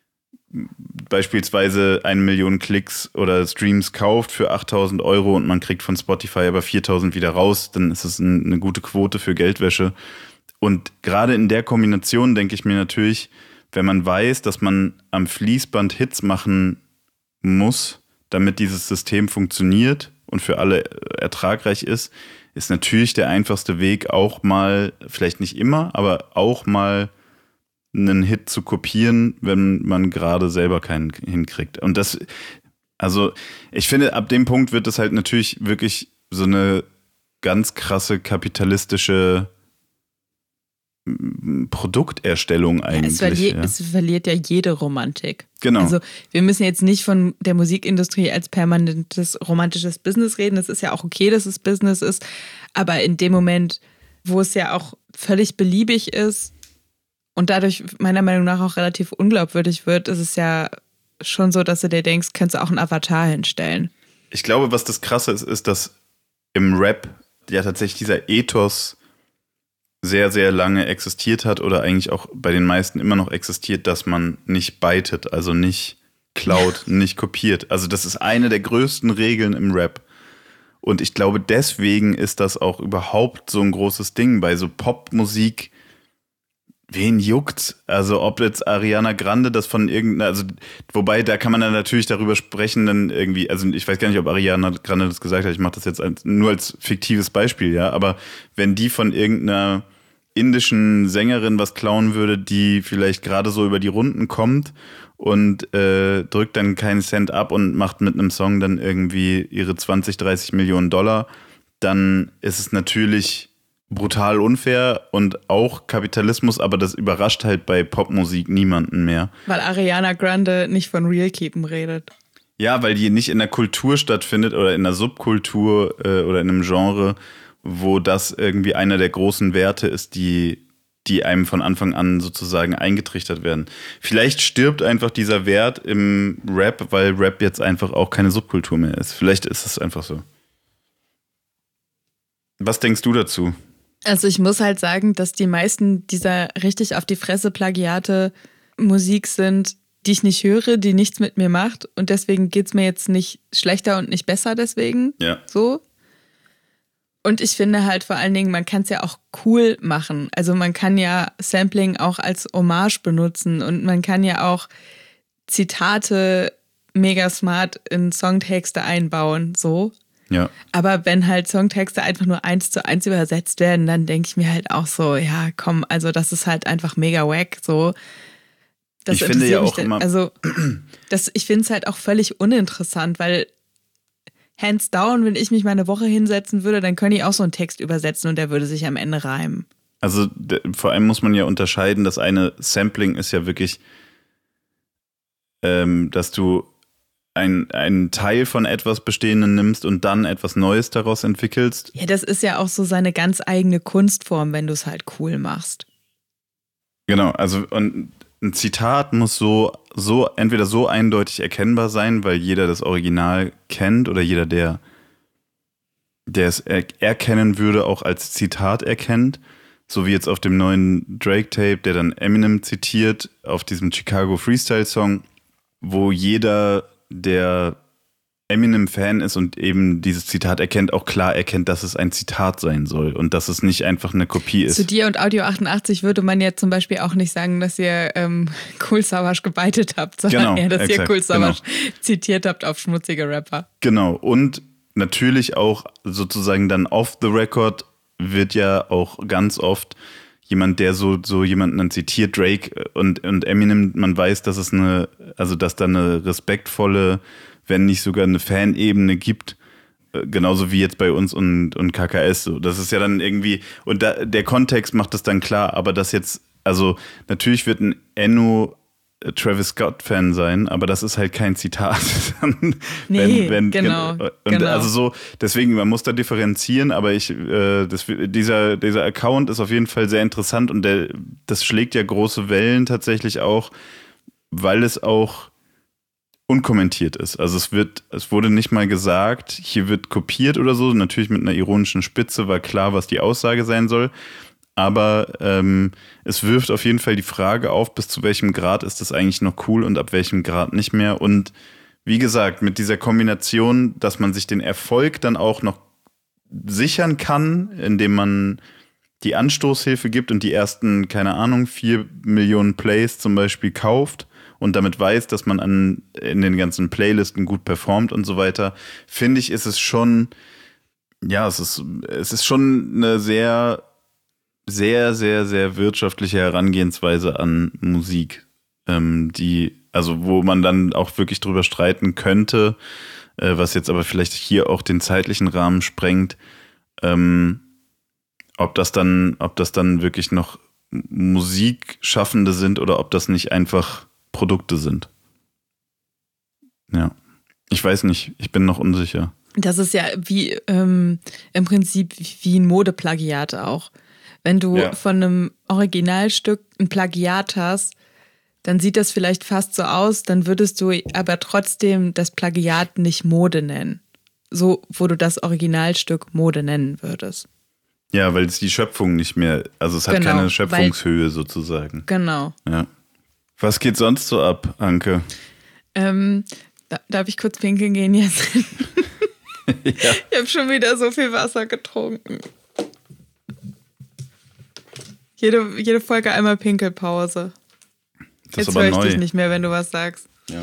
beispielsweise eine Million Klicks oder Streams kauft für achttausend Euro und man kriegt von Spotify aber viertausend wieder raus, dann ist es ein, eine gute Quote für Geldwäsche. Und gerade in der Kombination denke ich mir natürlich, wenn man weiß, dass man am Fließband Hits machen muss, damit dieses System funktioniert und für alle ertragreich ist, ist natürlich der einfachste Weg auch mal, vielleicht nicht immer, aber auch mal einen Hit zu kopieren, wenn man gerade selber keinen hinkriegt. Und das, also ich finde, ab dem Punkt wird das halt natürlich wirklich so eine ganz krasse kapitalistische Produkterstellung eigentlich. Es verliert, ja. es verliert ja jede Romantik. Genau. Also wir müssen jetzt nicht von der Musikindustrie als permanentes romantisches Business reden. Das ist ja auch okay, dass es Business ist. Aber in dem Moment, wo es ja auch völlig beliebig ist und dadurch meiner Meinung nach auch relativ unglaubwürdig wird, ist es ja schon so, dass du dir denkst, könntest du auch einen Avatar hinstellen. Ich glaube, was das Krasse ist, ist, dass im Rap ja tatsächlich dieser Ethos sehr, sehr lange existiert hat oder eigentlich auch bei den meisten immer noch existiert, dass man nicht beitet, also nicht klaut, nicht kopiert. Also das ist eine der größten Regeln im Rap. Und ich glaube, deswegen ist das auch überhaupt so ein großes Ding bei so Popmusik. Wen juckt's? Also ob jetzt Ariana Grande das von irgendeiner, also wobei, da kann man dann natürlich darüber sprechen, dann irgendwie, also ich weiß gar nicht, ob Ariana Grande das gesagt hat, ich mache das jetzt als, nur als fiktives Beispiel, ja, aber wenn die von irgendeiner indischen Sängerin was klauen würde, die vielleicht gerade so über die Runden kommt und äh, drückt dann keinen Cent ab und macht mit einem Song dann irgendwie ihre zwanzig, dreißig Millionen Dollar, dann ist es natürlich brutal unfair und auch Kapitalismus, aber das überrascht halt bei Popmusik niemanden mehr. Weil Ariana Grande nicht von Real Keepen redet. Ja, weil die nicht in der Kultur stattfindet oder in der Subkultur äh, oder in einem Genre, wo das irgendwie einer der großen Werte ist, die, die einem von Anfang an sozusagen eingetrichtert werden. Vielleicht stirbt einfach dieser Wert im Rap, weil Rap jetzt einfach auch keine Subkultur mehr ist. Vielleicht ist es einfach so. Was denkst du dazu? Also ich muss halt sagen, dass die meisten dieser richtig auf die Fresse Plagiate Musik sind, die ich nicht höre, die nichts mit mir macht und deswegen geht's mir jetzt nicht schlechter und nicht besser deswegen. Ja. So. Und ich finde halt vor allen Dingen, man kann es ja auch cool machen. Also man kann ja Sampling auch als Hommage benutzen und man kann ja auch Zitate mega smart in Songtexte einbauen, so. Ja. Aber wenn halt Songtexte einfach nur eins zu eins übersetzt werden, dann denke ich mir halt auch so, ja, komm, also das ist halt einfach mega wack, so. Das ich finde ja auch mich, immer. Also, das, ich finde es halt auch völlig uninteressant, weil hands down, wenn ich mich mal eine Woche hinsetzen würde, dann könnte ich auch so einen Text übersetzen und der würde sich am Ende reimen. Also d- vor allem muss man ja unterscheiden, das eine Sampling ist ja wirklich, ähm, dass du ein, einen Teil von etwas Bestehenden nimmst und dann etwas Neues daraus entwickelst. Ja, das ist ja auch so seine ganz eigene Kunstform, wenn du es halt cool machst. Genau, also und ein Zitat muss so, so entweder so eindeutig erkennbar sein, weil jeder das Original kennt oder jeder, der, der es er- erkennen würde, auch als Zitat erkennt. So wie jetzt auf dem neuen Drake-Tape, der dann Eminem zitiert, auf diesem Chicago Freestyle-Song, wo jeder, der Eminem-Fan ist und eben dieses Zitat erkennt, auch klar erkennt, dass es ein Zitat sein soll und dass es nicht einfach eine Kopie ist. Zu dir und Audio achtundachtzig würde man ja zum Beispiel auch nicht sagen, dass ihr ähm, Kool Savas gebeitet habt, sondern Genau, eher, dass exakt, ihr Kool Savas genau. zitiert habt auf schmutzige Rapper. Genau, und natürlich auch sozusagen dann off the record wird ja auch ganz oft jemand, der so, so jemanden dann zitiert, Drake und, und Eminem, man weiß, dass es eine, also dass da eine respektvolle, wenn nicht sogar eine Fanebene gibt, genauso wie jetzt bei uns und, und K K S. So. Das ist ja dann irgendwie, und da, der Kontext macht das dann klar, aber das jetzt, also natürlich wird ein Enno Travis Scott-Fan sein, aber das ist halt kein Zitat. Nee, wenn, wenn, genau, Und genau. also so, deswegen, man muss da differenzieren, aber ich, äh, das, dieser, dieser Account ist auf jeden Fall sehr interessant und der, das schlägt ja große Wellen tatsächlich auch, weil es auch unkommentiert ist. Also es wird, es wurde nicht mal gesagt, hier wird kopiert oder so, natürlich mit einer ironischen Spitze war klar, was die Aussage sein soll. Aber ähm, es wirft auf jeden Fall die Frage auf, bis zu welchem Grad ist das eigentlich noch cool und ab welchem Grad nicht mehr. Und wie gesagt, mit dieser Kombination, dass man sich den Erfolg dann auch noch sichern kann, indem man die Anstoßhilfe gibt und die ersten, keine Ahnung, vier Millionen Plays zum Beispiel kauft und damit weiß, dass man an, in den ganzen Playlisten gut performt und so weiter, finde ich, ist es schon, ja, es ist, es ist schon eine sehr sehr, sehr, sehr wirtschaftliche Herangehensweise an Musik, ähm, die, also wo man dann auch wirklich drüber streiten könnte, äh, was jetzt aber vielleicht hier auch den zeitlichen Rahmen sprengt, ähm, ob das dann, ob das dann wirklich noch Musikschaffende sind oder ob das nicht einfach Produkte sind. Ja. Ich weiß nicht, ich bin noch unsicher. Das ist ja wie ähm, im Prinzip wie ein Modeplagiat auch. Wenn du ja. von einem Originalstück ein Plagiat hast, dann sieht das vielleicht fast so aus, dann würdest du aber trotzdem das Plagiat nicht Mode nennen. So, wo du das Originalstück Mode nennen würdest. Ja, weil es die Schöpfung nicht mehr, also es hat genau, keine Schöpfungshöhe weil, sozusagen. Genau. Ja. Was geht sonst so ab, Anke? Ähm, da, darf ich kurz pinkeln gehen jetzt? Ja. Ich habe schon wieder so viel Wasser getrunken. Jede, jede Folge einmal Pinkelpause. Das jetzt ist aber höre ich neu. dich nicht mehr, wenn du was sagst. Ja.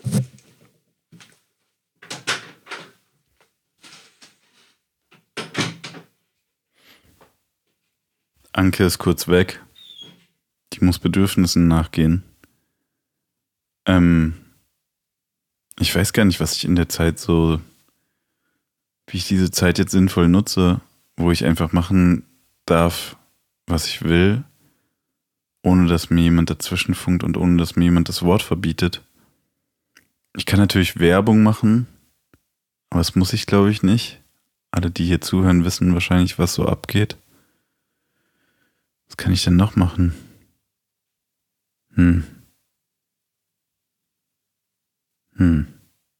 Anke ist kurz weg. Die muss Bedürfnissen nachgehen. Ähm, ich weiß gar nicht, was ich in der Zeit so, wie ich diese Zeit jetzt sinnvoll nutze, wo ich einfach machen darf, was ich will, ohne dass mir jemand dazwischen funkt und ohne dass mir jemand das Wort verbietet. Ich kann natürlich Werbung machen, aber das muss ich, glaube ich, nicht. Alle, die hier zuhören, wissen wahrscheinlich, was so abgeht. Was kann ich denn noch machen? Hm. Hm.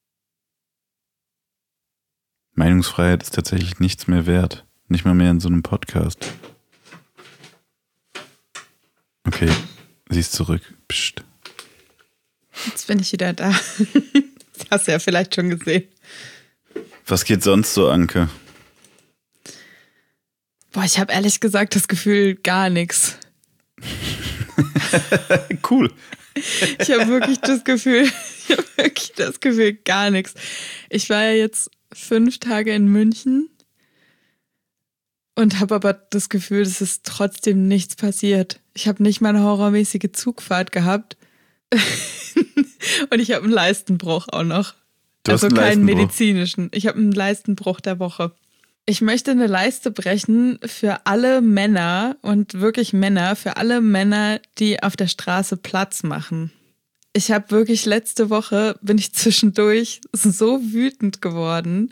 Meinungsfreiheit ist tatsächlich nichts mehr wert. Nicht mal mehr in so einem Podcast. Okay, sie ist zurück. Psst. Jetzt bin ich wieder da. Das hast du ja vielleicht schon gesehen. Was geht sonst so, Anke? Boah, ich habe ehrlich gesagt das Gefühl, gar nichts. Cool. Ich habe wirklich das Gefühl, ich habe wirklich das Gefühl, gar nichts. Ich war ja jetzt fünf Tage in München und habe aber das Gefühl, es ist trotzdem nichts passiert. Ich habe nicht mal eine horrormäßige Zugfahrt gehabt. Und ich habe einen Leistenbruch auch noch. Du hast also einen keinen Leistenbruch. medizinischen. Ich habe einen Leistenbruch der Woche. Ich möchte eine Leiste brechen für alle Männer und wirklich Männer, für alle Männer, die auf der Straße Platz machen. Ich habe wirklich letzte Woche, bin ich zwischendurch so wütend geworden,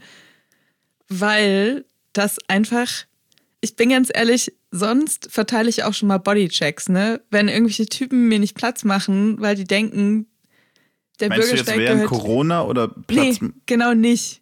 weil das einfach, ich bin ganz ehrlich, sonst verteile ich auch schon mal Bodychecks, ne? Wenn irgendwelche Typen mir nicht Platz machen, weil die denken, der Meinst Bürgersteig du jetzt während gehört... Corona oder Platz? Nee, genau nicht.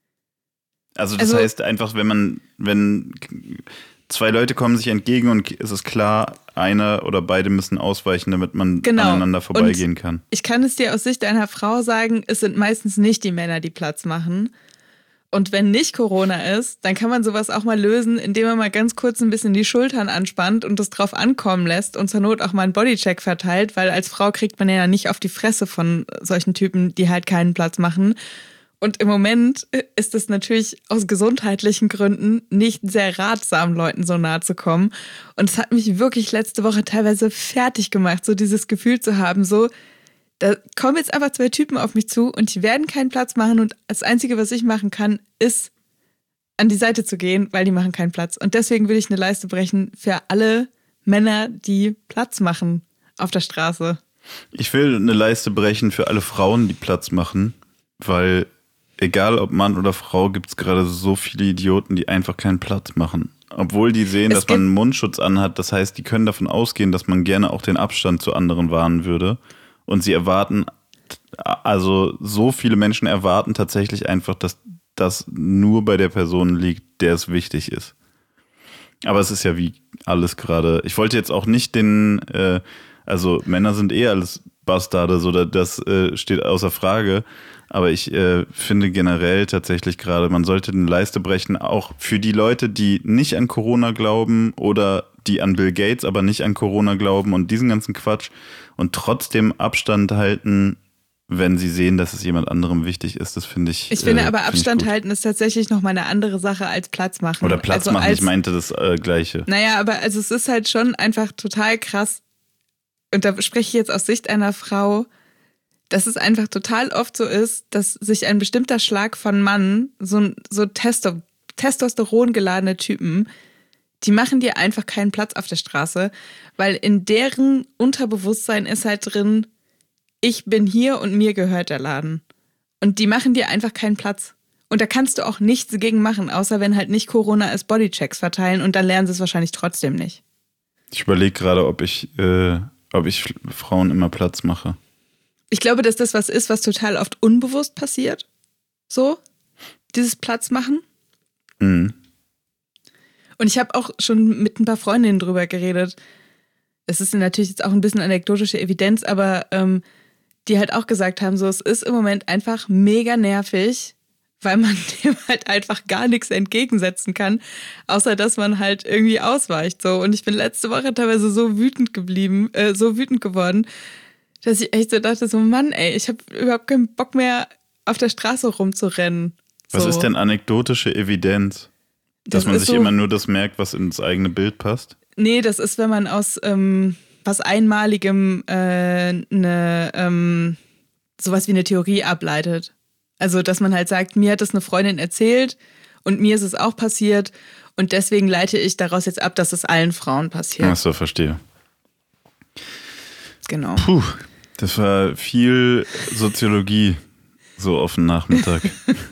Also das Also- heißt einfach, wenn man, wenn zwei Leute kommen sich entgegen und es ist klar, einer oder beide müssen ausweichen, damit man Genau. aneinander vorbeigehen Und kann. Ich kann es dir aus Sicht einer Frau sagen, es sind meistens nicht die Männer, die Platz machen. Und wenn nicht Corona ist, dann kann man sowas auch mal lösen, indem man mal ganz kurz ein bisschen die Schultern anspannt und das drauf ankommen lässt und zur Not auch mal einen Bodycheck verteilt, weil als Frau kriegt man ja nicht auf die Fresse von solchen Typen, die halt keinen Platz machen. Und im Moment ist es natürlich aus gesundheitlichen Gründen nicht sehr ratsam, Leuten so nahe zu kommen. Und es hat mich wirklich letzte Woche teilweise fertig gemacht, so dieses Gefühl zu haben, so, da kommen jetzt einfach zwei Typen auf mich zu und die werden keinen Platz machen und das Einzige, was ich machen kann, ist an die Seite zu gehen, weil die machen keinen Platz. Und deswegen will ich eine Leiste brechen für alle Männer, die Platz machen auf der Straße. Ich will eine Leiste brechen für alle Frauen, die Platz machen, weil egal ob Mann oder Frau, gibt es gerade so viele Idioten, die einfach keinen Platz machen. Obwohl die sehen, Es dass man einen Mundschutz anhat. Das heißt, die können davon ausgehen, dass man gerne auch den Abstand zu anderen wahren würde. Und sie erwarten, also so viele Menschen erwarten tatsächlich einfach, dass das nur bei der Person liegt, der es wichtig ist. Aber es ist ja wie alles gerade. Ich wollte jetzt auch nicht den, äh, also Männer sind eh alles Bastarde, so das äh, steht außer Frage. Aber ich äh, finde generell tatsächlich gerade, man sollte eine Leiste brechen, auch für die Leute, die nicht an Corona glauben oder die an Bill Gates, aber nicht an Corona glauben und diesen ganzen Quatsch und trotzdem Abstand halten, wenn sie sehen, dass es jemand anderem wichtig ist. Das finde ich Ich finde äh, aber find Abstand ich gut. halten ist tatsächlich nochmal eine andere Sache als Platz machen. Oder Platz also machen, als, ich meinte das äh, Gleiche. Naja, aber also es ist halt schon einfach total krass. Und da spreche ich jetzt aus Sicht einer Frau, dass es einfach total oft so ist, dass sich ein bestimmter Schlag von Mann, so, so Testo, Testosteron geladene Typen, Die machen dir einfach keinen Platz auf der Straße, weil in deren Unterbewusstsein ist halt drin, ich bin hier und mir gehört der Laden. Und die machen dir einfach keinen Platz. Und da kannst du auch nichts dagegen machen, außer wenn halt nicht Corona als Bodychecks verteilen und dann lernen sie es wahrscheinlich trotzdem nicht. Ich überlege gerade, ob ich, äh, ob ich Frauen immer Platz mache. Ich glaube, dass das was ist, was total oft unbewusst passiert. So, dieses Platz machen. Mhm. Und ich habe auch schon mit ein paar Freundinnen drüber geredet. Es ist natürlich jetzt auch ein bisschen anekdotische Evidenz, aber ähm, die halt auch gesagt haben, so, es ist im Moment einfach mega nervig, weil man dem halt einfach gar nichts entgegensetzen kann, außer dass man halt irgendwie ausweicht. So. Und ich bin letzte Woche teilweise so wütend geblieben, äh, so wütend geworden, dass ich echt so dachte, so Mann, ey, ich habe überhaupt keinen Bock mehr, auf der Straße rumzurennen. So. Was ist denn anekdotische Evidenz? Dass Das man ist sich so, immer nur das merkt, was ins eigene Bild passt? Nee, das ist, wenn man aus ähm, was Einmaligem äh, eine, ähm, sowas wie eine Theorie ableitet. Also, dass man halt sagt, mir hat das eine Freundin erzählt und mir ist es auch passiert und deswegen leite ich daraus jetzt ab, dass es allen Frauen passiert. Ach so, verstehe. Genau. Puh, das war viel Soziologie so auf den Nachmittag.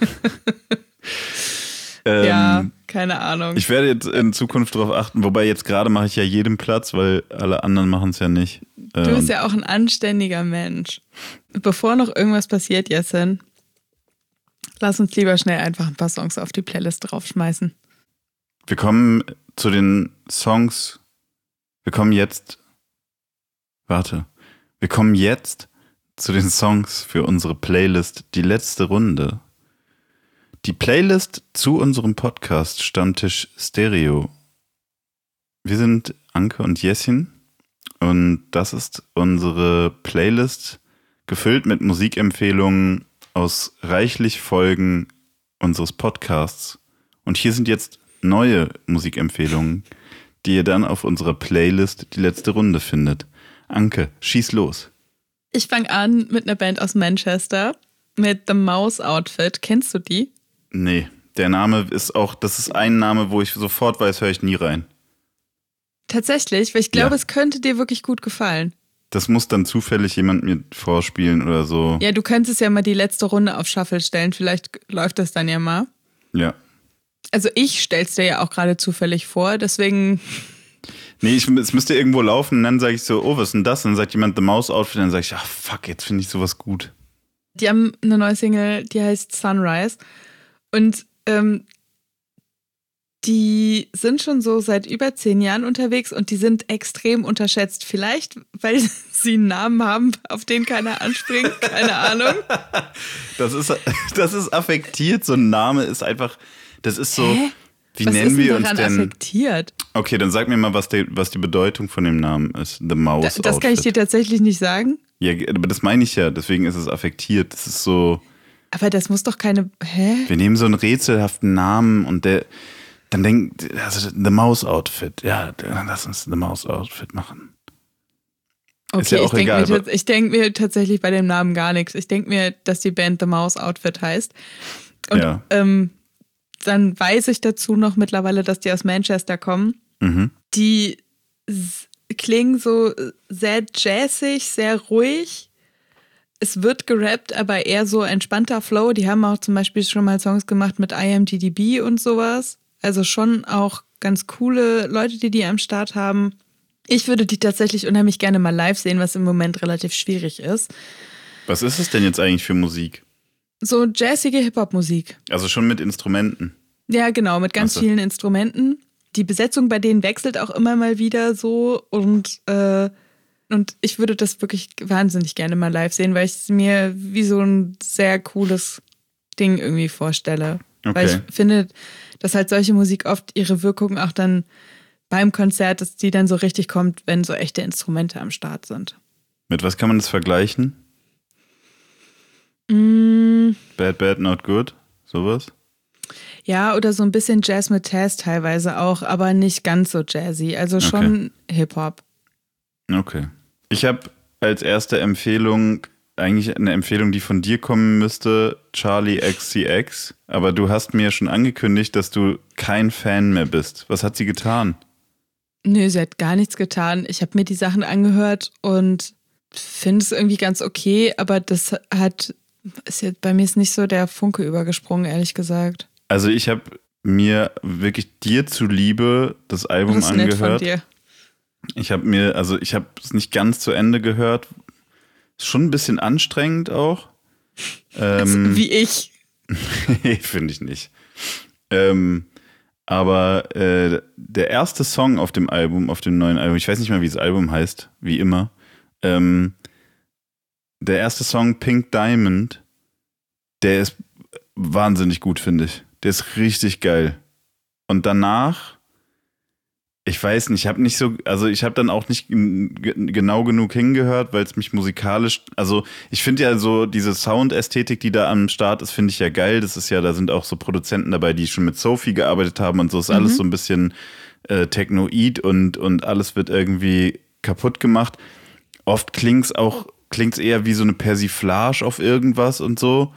ähm, Ja, keine Ahnung. Ich werde jetzt in Zukunft darauf achten, wobei jetzt gerade mache ich ja jedem Platz, weil alle anderen machen es ja nicht. Du bist ja auch ein anständiger Mensch. Bevor noch irgendwas passiert, Jessin, lass uns lieber schnell einfach ein paar Songs auf die Playlist draufschmeißen. Wir kommen zu den Songs. Wir kommen jetzt. Warte. Wir kommen jetzt zu den Songs für unsere Playlist Die letzte Runde. Die Playlist zu unserem Podcast Stammtisch Stereo. Wir sind Anke und Jessin und das ist unsere Playlist, gefüllt mit Musikempfehlungen aus reichlich Folgen unseres Podcasts. Und hier sind jetzt neue Musikempfehlungen, die ihr dann auf unserer Playlist Die letzte Runde findet. Anke, schieß los. Ich fange an mit einer Band aus Manchester, mit The Mouse Outfit. Kennst du die? Nee, der Name ist auch, das ist ein Name, wo ich sofort weiß, höre ich nie rein. Tatsächlich, weil ich glaube, Ja. es könnte dir wirklich gut gefallen. Das muss dann zufällig jemand mir vorspielen oder so. Ja, du könntest ja mal die letzte Runde auf Shuffle stellen, vielleicht läuft das dann ja mal. Ja. Also ich stell's dir ja auch gerade zufällig vor, deswegen... Nee, ich, es müsste irgendwo laufen und dann sage ich so, oh, was ist denn das? Und dann sagt jemand The Mouse Outfit, dann sage ich, ach fuck, jetzt finde ich sowas gut. Die haben eine neue Single, die heißt Sunrise. Und ähm, die sind schon so seit über zehn Jahren unterwegs und die sind extrem unterschätzt. Vielleicht, weil sie einen Namen haben, auf den keiner anspringt, keine Ahnung. Das ist, das ist affektiert, so ein Name ist einfach, das ist so, Hä? wie Was nennen ist wir denn uns daran denn? affektiert? Okay, dann sag mir mal, was die, was die Bedeutung von dem Namen ist. The Mouse Da, Outfit. das kann ich dir tatsächlich nicht sagen. Ja, aber das meine ich ja, deswegen ist es affektiert. Das ist so, Aber das muss doch keine... Hä? wir nehmen so einen rätselhaften Namen und der, dann denkt, also The Mouse Outfit, ja, lass uns The Mouse Outfit machen. Ist Okay, ja auch ich denke egal, mir, aber- tats- ich denk mir tatsächlich bei dem Namen gar nichts. Ich denke mir, dass die Band The Mouse Outfit heißt. Und Ja. ähm, dann weiß ich dazu noch mittlerweile, dass die aus Manchester kommen. Mhm. Die s- klingen so sehr jazzig, sehr ruhig. Es wird gerappt, aber eher so entspannter Flow. Die haben auch zum Beispiel schon mal Songs gemacht mit I M D D B und sowas. Also schon auch ganz coole Leute, die die am Start haben. Ich würde die tatsächlich unheimlich gerne mal live sehen, was im Moment relativ schwierig ist. Was ist es denn jetzt eigentlich für Musik? So jazzige Hip-Hop-Musik. Also schon mit Instrumenten. Ja, genau, mit ganz Ach so. vielen Instrumenten. Die Besetzung bei denen wechselt auch immer mal wieder so und, äh, und ich würde das wirklich wahnsinnig gerne mal live sehen, weil ich es mir wie so ein sehr cooles Ding irgendwie vorstelle. Okay. Weil ich finde, dass halt solche Musik oft ihre Wirkung auch dann beim Konzert, dass die dann so richtig kommt, wenn so echte Instrumente am Start sind. Mit was kann man das vergleichen? Mm, Bad, bad, not good? Sowas? ja, oder so ein bisschen Jazz mit Taz teilweise auch, aber nicht ganz so jazzy. Also schon Hip-Hop. Okay. Ich habe als erste Empfehlung eigentlich eine Empfehlung, die von dir kommen müsste, Charlie X C X. Aber du hast mir schon angekündigt, dass du kein Fan mehr bist. Was hat sie getan? Nö, sie hat gar nichts getan. Ich habe mir die Sachen angehört und finde es irgendwie ganz okay, aber das hat, ist jetzt, bei mir ist nicht so der Funke übergesprungen, ehrlich gesagt. Also ich habe mir wirklich dir zuliebe das Album das ist angehört. Nett von dir. Ich habe mir, also ich habe es nicht ganz zu Ende gehört. Schon ein bisschen anstrengend auch. Also, Ähm, wie ich. Finde ich nicht. Ähm, aber äh, der erste Song auf dem Album, auf dem neuen Album, ich weiß nicht mal, wie das Album heißt, wie immer. Ähm, der erste Song, Pink Diamond, der ist wahnsinnig gut, finde ich. Der ist richtig geil. Und danach, ich weiß nicht, ich habe nicht so, also ich habe dann auch nicht g- genau genug hingehört, weil es mich musikalisch, also ich finde ja so diese Soundästhetik, die da am Start ist, finde ich ja geil. Das ist ja, da sind auch so Produzenten dabei, die schon mit Sophie gearbeitet haben und so, ist alles Mhm. so ein bisschen äh, Technoid und, und alles wird irgendwie kaputt gemacht. Oft klingt's auch, klingt's eher wie so eine Persiflage auf irgendwas und so.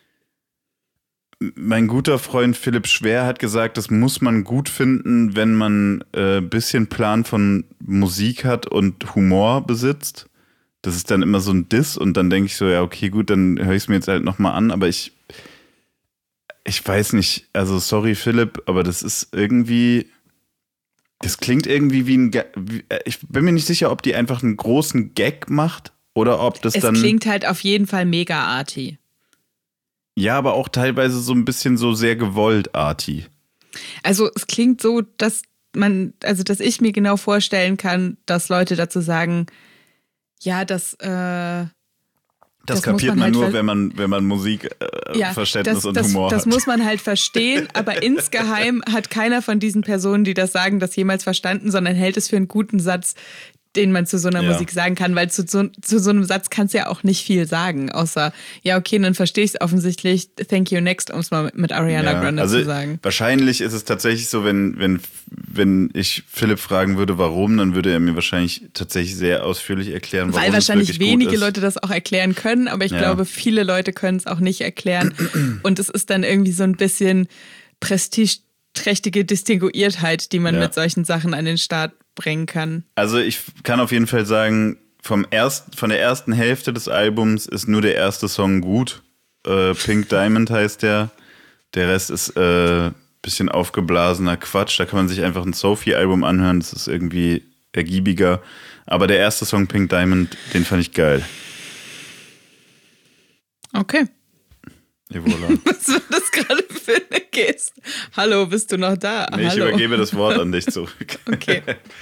Mein guter Freund Philipp Schwer hat gesagt, das muss man gut finden, wenn man ein äh, bisschen Plan von Musik hat und Humor besitzt. Das ist dann immer so ein Diss und dann denke ich so, ja okay, gut, dann höre ich es mir jetzt halt nochmal an, aber ich ich weiß nicht, also sorry Philipp, aber das ist irgendwie, das klingt irgendwie wie ein, Ga- wie, äh, ich bin mir nicht sicher, ob die einfach einen großen Gag macht oder ob das Es dann... klingt halt auf jeden Fall mega arty. Ja, aber auch teilweise so ein bisschen so sehr gewollt arty. Also es klingt so, dass man, also dass ich mir genau vorstellen kann, dass Leute dazu sagen, ja, das, äh, Das, Das kapiert muss man man halt nur, ver- wenn man, wenn man Musik, äh, ja, Verständnis das, und das, Humor das hat. muss man halt verstehen, aber insgeheim hat keiner von diesen Personen, die das sagen, das jemals verstanden, sondern hält es für einen guten Satz, den man zu so einer Ja. Musik sagen kann, weil zu so, zu so einem Satz kannst du ja auch nicht viel sagen, außer, ja, okay, dann verstehe ich es offensichtlich, thank you next, um es mal mit, mit Ariana Ja, Grande also zu sagen. wahrscheinlich ist es tatsächlich so, wenn, wenn, wenn ich Philipp fragen würde, warum, dann würde er mir wahrscheinlich tatsächlich sehr ausführlich erklären, warum Weil wahrscheinlich es wirklich wenige gut ist. Leute das auch erklären können, aber ich Ja. glaube, viele Leute können es auch nicht erklären. Und es ist dann irgendwie so ein bisschen prestigeträchtige Distinguiertheit, die man Ja. mit solchen Sachen an den Start bringen kann. Also ich kann auf jeden Fall sagen, vom erst, von der ersten Hälfte des Albums ist nur der erste Song gut. Äh, Pink Diamond heißt der. Der Rest ist äh, bisschen aufgeblasener Quatsch. Da kann man sich einfach ein Sophie-Album anhören. Das ist irgendwie ergiebiger. Aber der erste Song Pink Diamond, den fand ich geil. Okay. Et voilà. Was war das gerade für eine Geste? Hallo, bist du noch da? Nee, ich Hallo. übergebe das Wort an dich zurück. Okay.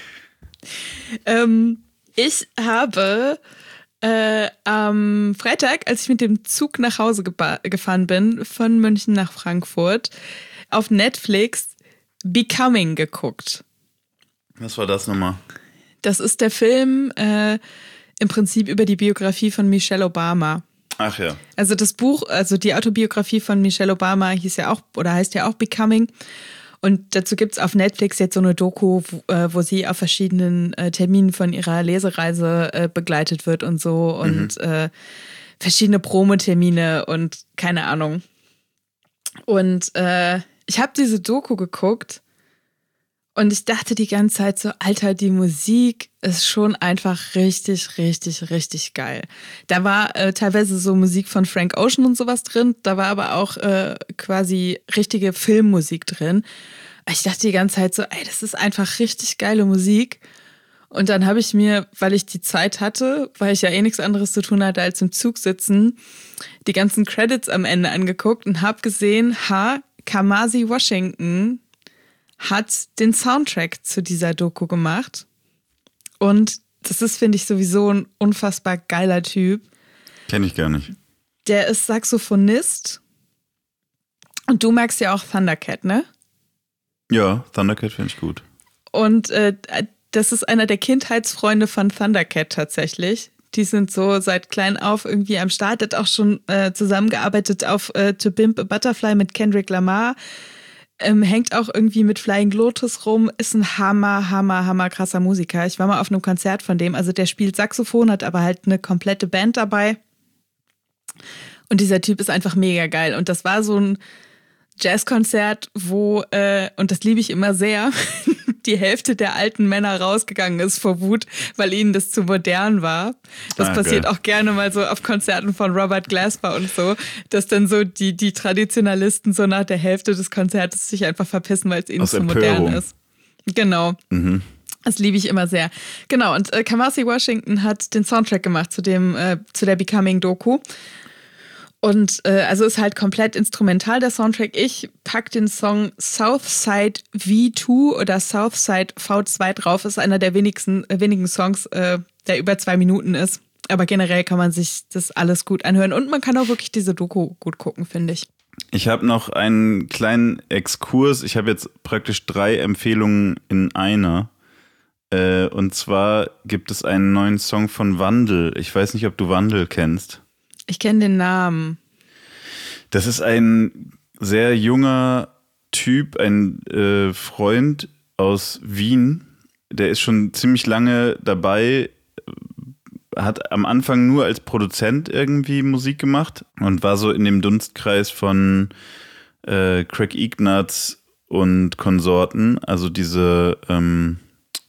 ähm, ich habe äh, am Freitag, als ich mit dem Zug nach Hause geba- gefahren bin, von München nach Frankfurt, auf Netflix Becoming geguckt. Was war das nochmal? Das ist der Film äh, im Prinzip über die Biografie von Michelle Obama. Ach ja. Also das Buch, also die Autobiografie von Michelle Obama hieß ja auch, oder heißt ja auch Becoming. Und dazu gibt es auf Netflix jetzt so eine Doku, wo, äh, wo sie auf verschiedenen äh, Terminen von ihrer Lesereise äh, begleitet wird und so. Und mhm. äh, verschiedene Promotermine und keine Ahnung. Und äh, ich habe diese Doku geguckt und ich dachte die ganze Zeit so, Alter, die Musik ist schon einfach richtig, richtig, richtig geil. Da war äh, teilweise so Musik von Frank Ocean und sowas drin, da war aber auch äh, quasi richtige Filmmusik drin. Ich dachte die ganze Zeit so, ey, das ist einfach richtig geile Musik. Und dann habe ich mir, weil ich die Zeit hatte, weil ich ja eh nichts anderes zu tun hatte als im Zug sitzen, die ganzen Credits am Ende angeguckt und habe gesehen, ha, Kamasi Washington hat den Soundtrack zu dieser Doku gemacht. Und das ist, finde ich, sowieso ein unfassbar geiler Typ. Kenn ich gar nicht. Der ist Saxophonist. Und du magst ja auch Thundercat, ne? Ja, Thundercat finde ich gut. Und äh, das ist einer der Kindheitsfreunde von Thundercat tatsächlich. Die sind so seit klein auf irgendwie am Start. Hat auch schon äh, zusammengearbeitet auf äh, To Pimp a Butterfly mit Kendrick Lamar. Ähm, hängt auch irgendwie mit Flying Lotus rum, ist ein hammer, hammer, hammer krasser Musiker. Ich war mal auf einem Konzert von dem, also der spielt Saxophon, hat aber halt eine komplette Band dabei. Und dieser Typ ist einfach mega geil. Und das war so ein Jazzkonzert, wo, äh, und das liebe ich immer sehr, die Hälfte der alten Männer rausgegangen ist vor Wut, weil ihnen das zu modern war. Das ah, passiert geil. Auch gerne mal so auf Konzerten von Robert Glasper und so, dass dann so die, die Traditionalisten so nach der Hälfte des Konzertes sich einfach verpissen, weil es ihnen Aus zu Empörung. modern ist. Genau. Mhm. Das liebe ich immer sehr. Genau, und äh, Kamasi Washington hat den Soundtrack gemacht zu dem, äh, zu der Becoming-Doku. Und äh, also ist halt komplett instrumental, der Soundtrack. Ich pack den Song Southside V zwei oder Southside V zwei drauf. Ist einer der wenigsten, äh, wenigen Songs, äh, der über zwei Minuten ist. Aber generell kann man sich das alles gut anhören. Und man kann auch wirklich diese Doku gut gucken, finde ich. Ich habe noch einen kleinen Exkurs. Ich habe jetzt praktisch drei Empfehlungen in einer. Äh, und zwar gibt es einen neuen Song von Wandel. Ich weiß nicht, ob du Wandel kennst. Ich kenne den Namen. Das ist ein sehr junger Typ, ein äh, Freund aus Wien. Der ist schon ziemlich lange dabei, hat am Anfang nur als Produzent irgendwie Musik gemacht und war so in dem Dunstkreis von äh, Craig Ignatz und Konsorten, also diese ähm,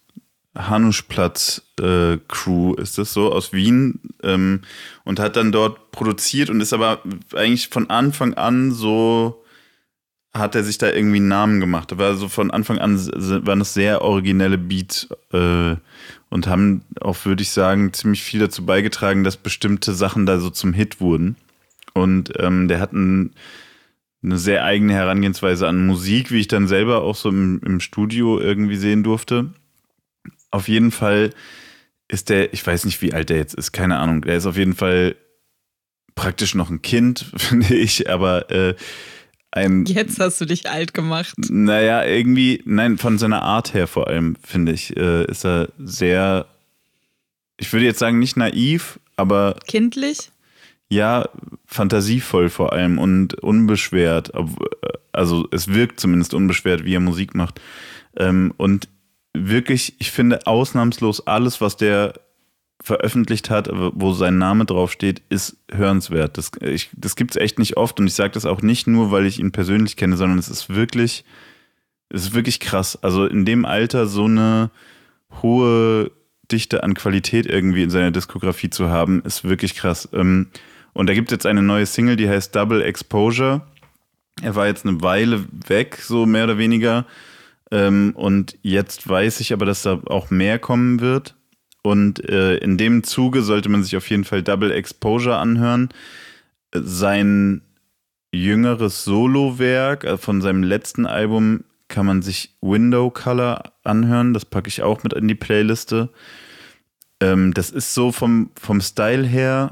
Hanuschplatz-Crew äh, ist das so, aus Wien, ähm, und hat dann dort produziert und ist aber eigentlich von Anfang an so, hat er sich da irgendwie einen Namen gemacht. Aber so von Anfang an waren das sehr originelle Beats äh, und haben auch, würde ich sagen, ziemlich viel dazu beigetragen, dass bestimmte Sachen da so zum Hit wurden. Und ähm, der hat ein, eine sehr eigene Herangehensweise an Musik, wie ich dann selber auch so im, im Studio irgendwie sehen durfte. Auf jeden Fall ist der, ich weiß nicht, wie alt der jetzt ist, keine Ahnung, der ist auf jeden Fall praktisch noch ein Kind, finde ich, aber äh, ein... Jetzt hast du dich alt gemacht. Naja, irgendwie, nein, von seiner Art her vor allem, finde ich, äh, ist er sehr, ich würde jetzt sagen, nicht naiv, aber... Kindlich? Ja, fantasievoll vor allem und unbeschwert, also es wirkt zumindest unbeschwert, wie er Musik macht, ähm, und wirklich, ich finde ausnahmslos alles, was der veröffentlicht hat, wo sein Name draufsteht, ist hörenswert. Das, ich, das gibt es echt nicht oft und ich sage das auch nicht nur, weil ich ihn persönlich kenne, sondern es ist wirklich, es ist wirklich krass. Also in dem Alter so eine hohe Dichte an Qualität irgendwie in seiner Diskografie zu haben, ist wirklich krass. Und da gibt es jetzt eine neue Single, die heißt Double Exposure. Er war jetzt eine Weile weg, so mehr oder weniger. Ähm, und jetzt weiß ich aber, dass da auch mehr kommen wird. Und äh, in dem Zuge sollte man sich auf jeden Fall Double Exposure anhören. Sein jüngeres Solowerk äh, von seinem letzten Album kann man sich Window Color anhören. Das packe ich auch mit in die Playliste. Ähm, das ist so vom, vom Style her,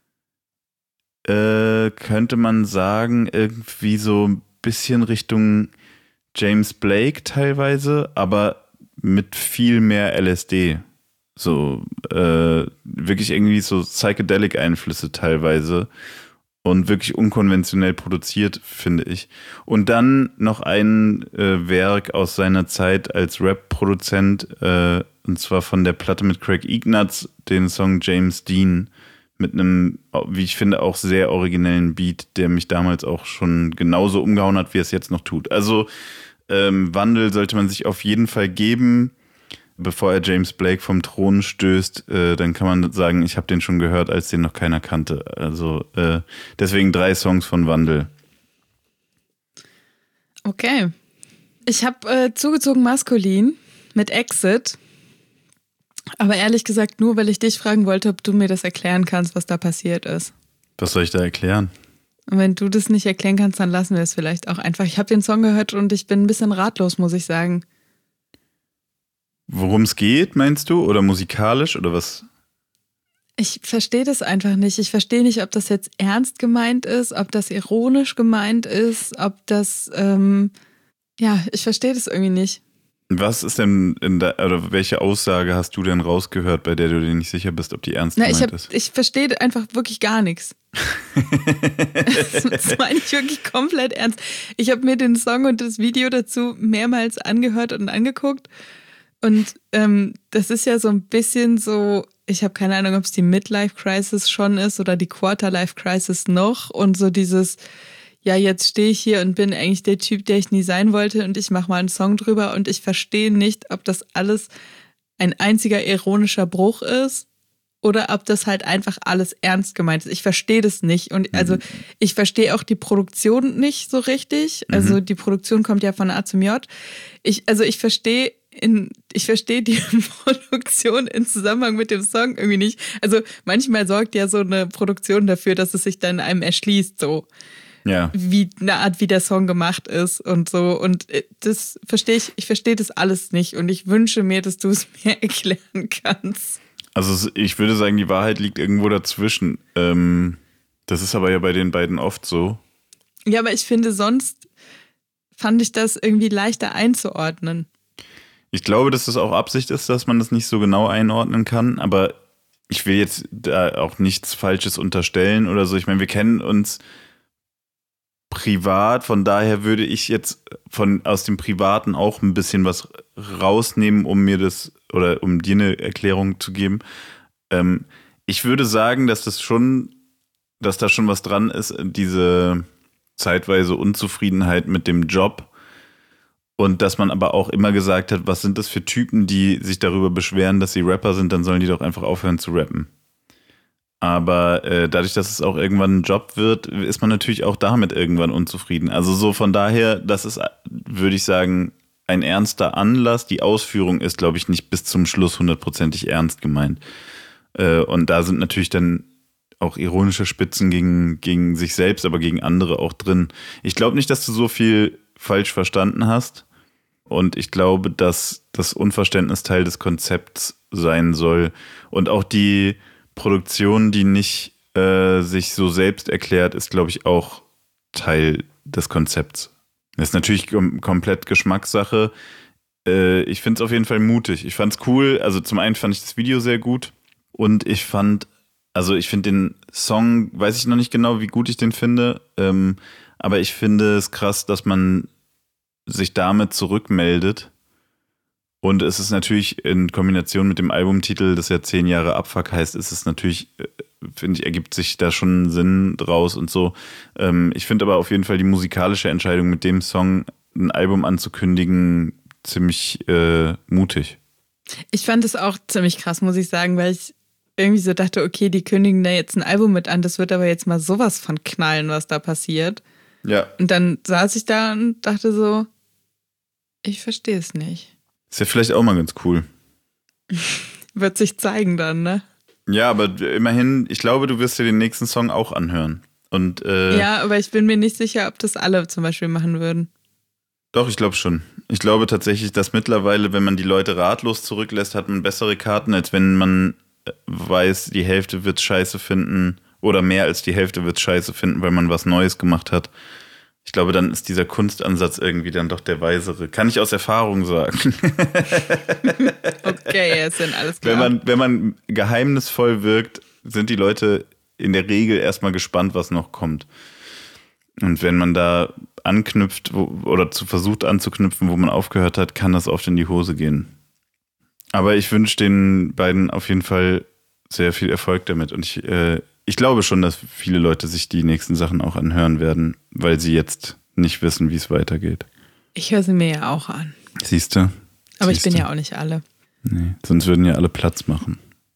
äh, könnte man sagen, irgendwie so ein bisschen Richtung James Blake teilweise, aber mit viel mehr L S D. So, äh, wirklich irgendwie so Psychedelic-Einflüsse teilweise und wirklich unkonventionell produziert, finde ich. Und dann noch ein äh, Werk aus seiner Zeit als Rap-Produzent, äh, und zwar von der Platte mit Craig Ignatz, den Song James Dean, mit einem, wie ich finde, auch sehr originellen Beat, der mich damals auch schon genauso umgehauen hat, wie er es jetzt noch tut. Also ähm, Wandel sollte man sich auf jeden Fall geben, bevor er James Blake vom Thron stößt. Äh, dann kann man sagen, ich habe den schon gehört, als den noch keiner kannte. Also äh, deswegen drei Songs von Wandel. Okay. Ich habe äh, zugezogen Maskulin mit Exit. Aber ehrlich gesagt nur, weil ich dich fragen wollte, ob du mir das erklären kannst, was da passiert ist. Was soll ich da erklären? Und wenn du das nicht erklären kannst, dann lassen wir es vielleicht auch einfach. Ich habe den Song gehört und ich bin ein bisschen ratlos, muss ich sagen. Worum es geht, meinst du? Oder musikalisch oder was? Ich verstehe das einfach nicht. Ich verstehe nicht, ob das jetzt ernst gemeint ist, ob das ironisch gemeint ist, ob das, ähm, ja, ich verstehe das irgendwie nicht. Was ist denn, in der, oder welche Aussage hast du denn rausgehört, bei der du dir nicht sicher bist, ob die ernst Na, gemeint ich hab, ist? Ich verstehe einfach wirklich gar nichts. das, das meine ich wirklich komplett ernst. Ich habe mir den Song und das Video dazu mehrmals angehört und angeguckt. Und ähm, das ist ja so ein bisschen so ich habe keine Ahnung, ob es die Midlife-Crisis schon ist oder die Quarter-Life-Crisis noch und so dieses, ja, jetzt stehe ich hier und bin eigentlich der Typ, der ich nie sein wollte und ich mache mal einen Song drüber und ich verstehe nicht, ob das alles ein einziger ironischer Bruch ist oder ob das halt einfach alles ernst gemeint ist. Ich verstehe das nicht. Und also ich verstehe auch die Produktion nicht so richtig. Also die Produktion kommt ja von A zum J. Ich, also ich verstehe in, ich verstehe die Produktion in Zusammenhang mit dem Song irgendwie nicht. Also manchmal sorgt ja so eine Produktion dafür, dass es sich dann einem erschließt, so. Ja. Wie eine Art, wie der Song gemacht ist und so. Und das verstehe ich, ich verstehe das alles nicht. Und ich wünsche mir, dass du es mir erklären kannst. Also ich würde sagen, die Wahrheit liegt irgendwo dazwischen. Ähm, das ist aber ja bei den beiden oft so. Ja, aber ich finde, sonst fand ich das irgendwie leichter einzuordnen. Ich glaube, dass das auch Absicht ist, dass man das nicht so genau einordnen kann. Aber ich will jetzt da auch nichts Falsches unterstellen oder so. Ich meine, wir kennen uns privat. Von daher würde ich jetzt von aus dem Privaten auch ein bisschen was rausnehmen, um mir das oder um dir eine Erklärung zu geben. Ähm, ich würde sagen, dass das schon, dass da schon was dran ist, diese zeitweise Unzufriedenheit mit dem Job und dass man aber auch immer gesagt hat, was sind das für Typen, die sich darüber beschweren, dass sie Rapper sind, dann sollen die doch einfach aufhören zu rappen. Aber äh, dadurch, dass es auch irgendwann ein Job wird, ist man natürlich auch damit irgendwann unzufrieden. Also so von daher, das ist, würde ich sagen, ein ernster Anlass. Die Ausführung ist, glaube ich, nicht bis zum Schluss hundertprozentig ernst gemeint. Äh, und da sind natürlich dann auch ironische Spitzen gegen, gegen sich selbst, aber gegen andere auch drin. Ich glaube nicht, dass du so viel falsch verstanden hast. Und ich glaube, dass das Unverständnis Teil des Konzepts sein soll. Und auch die Produktion, die nicht äh, sich so selbst erklärt, ist, glaube ich, auch Teil des Konzepts. Das ist natürlich kom- komplett Geschmackssache. Äh, ich finde es auf jeden Fall mutig. Ich fand es cool. Also zum einen fand ich das Video sehr gut und ich fand, also ich finde den Song, weiß ich noch nicht genau, wie gut ich den finde, ähm, aber ich finde es krass, dass man sich damit zurückmeldet. Und es ist natürlich in Kombination mit dem Albumtitel, das ja zehn Jahre Abfuck heißt, ist es natürlich, finde ich, ergibt sich da schon Sinn draus und so. Ich finde aber auf jeden Fall die musikalische Entscheidung, mit dem Song ein Album anzukündigen, ziemlich äh, mutig. Ich fand es auch ziemlich krass, muss ich sagen, weil ich irgendwie so dachte, okay, die kündigen da jetzt ein Album mit an, das wird aber jetzt mal sowas von knallen, was da passiert. Ja. Und dann saß ich da und dachte so, ich verstehe es nicht. Ist ja vielleicht auch mal ganz cool. Wird sich zeigen dann, ne? Ja, aber immerhin, ich glaube, du wirst dir den nächsten Song auch anhören. Und, äh, ja, aber ich bin mir nicht sicher, ob das alle zum Beispiel machen würden. Doch, ich glaube schon. Ich glaube tatsächlich, dass mittlerweile, wenn man die Leute ratlos zurücklässt, hat man bessere Karten, als wenn man weiß, die Hälfte wird scheiße finden oder mehr als die Hälfte wird scheiße finden, weil man was Neues gemacht hat. Ich glaube, dann ist dieser Kunstansatz irgendwie dann doch der weisere. Kann ich aus Erfahrung sagen. Okay, jetzt sind alles klar. Wenn man, wenn man geheimnisvoll wirkt, sind die Leute in der Regel erstmal gespannt, was noch kommt. Und wenn man da anknüpft wo, oder zu versucht anzuknüpfen, wo man aufgehört hat, kann das oft in die Hose gehen. Aber ich wünsche den beiden auf jeden Fall sehr viel Erfolg damit. Und ich äh, Ich glaube schon, dass viele Leute sich die nächsten Sachen auch anhören werden, weil sie jetzt nicht wissen, wie es weitergeht. Ich höre sie mir ja auch an. Siehst du? Aber Siehste? ich bin ja auch nicht alle. Nee, sonst würden ja alle Platz machen.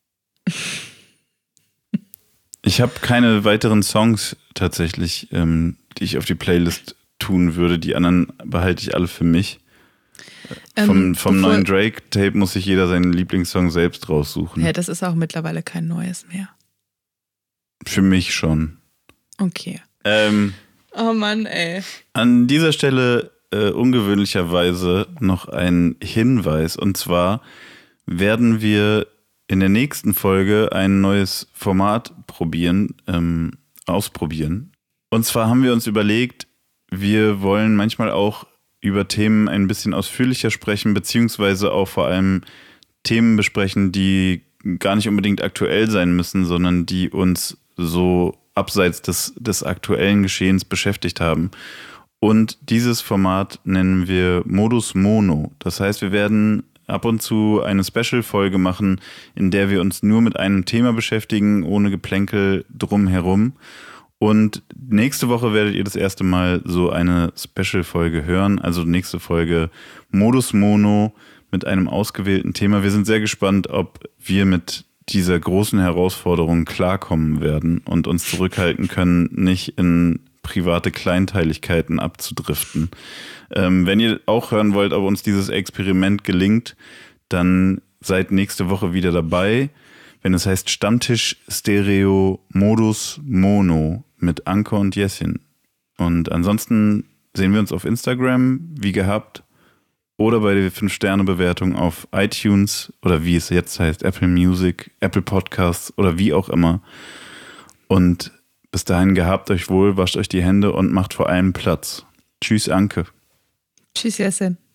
Ich habe keine weiteren Songs tatsächlich, ähm, die ich auf die Playlist tun würde. Die anderen behalte ich alle für mich. Ähm, vom vom neuen Drake-Tape muss sich jeder seinen Lieblingssong selbst raussuchen. Ja, das ist auch mittlerweile kein neues mehr. Für mich schon. Okay. Ähm, oh Mann, ey. An dieser Stelle äh, ungewöhnlicherweise noch ein Hinweis. Und zwar werden wir in der nächsten Folge ein neues Format probieren, ähm, ausprobieren. Und zwar haben wir uns überlegt, wir wollen manchmal auch über Themen ein bisschen ausführlicher sprechen, beziehungsweise auch vor allem Themen besprechen, die gar nicht unbedingt aktuell sein müssen, sondern die uns so abseits des, des aktuellen Geschehens beschäftigt haben. Und dieses Format nennen wir Modus Mono. Das heißt, wir werden ab und zu eine Special-Folge machen, in der wir uns nur mit einem Thema beschäftigen, ohne Geplänkel drumherum. Und nächste Woche werdet ihr das erste Mal so eine Special-Folge hören. Also nächste Folge Modus Mono mit einem ausgewählten Thema. Wir sind sehr gespannt, ob wir mit dieser großen Herausforderung klarkommen werden und uns zurückhalten können, nicht in private Kleinteiligkeiten abzudriften. Ähm, wenn ihr auch hören wollt, ob uns dieses Experiment gelingt, dann seid nächste Woche wieder dabei, wenn es heißt Stammtisch Stereo Modus Mono mit Anke und Jessin. Und ansonsten sehen wir uns auf Instagram, wie gehabt, oder bei der fünf Sterne Bewertung auf iTunes oder wie es jetzt heißt, Apple Music, Apple Podcasts oder wie auch immer. Und bis dahin gehabt euch wohl, wascht euch die Hände und macht vor allem Platz. Tschüss, Anke. Tschüss, Jessin.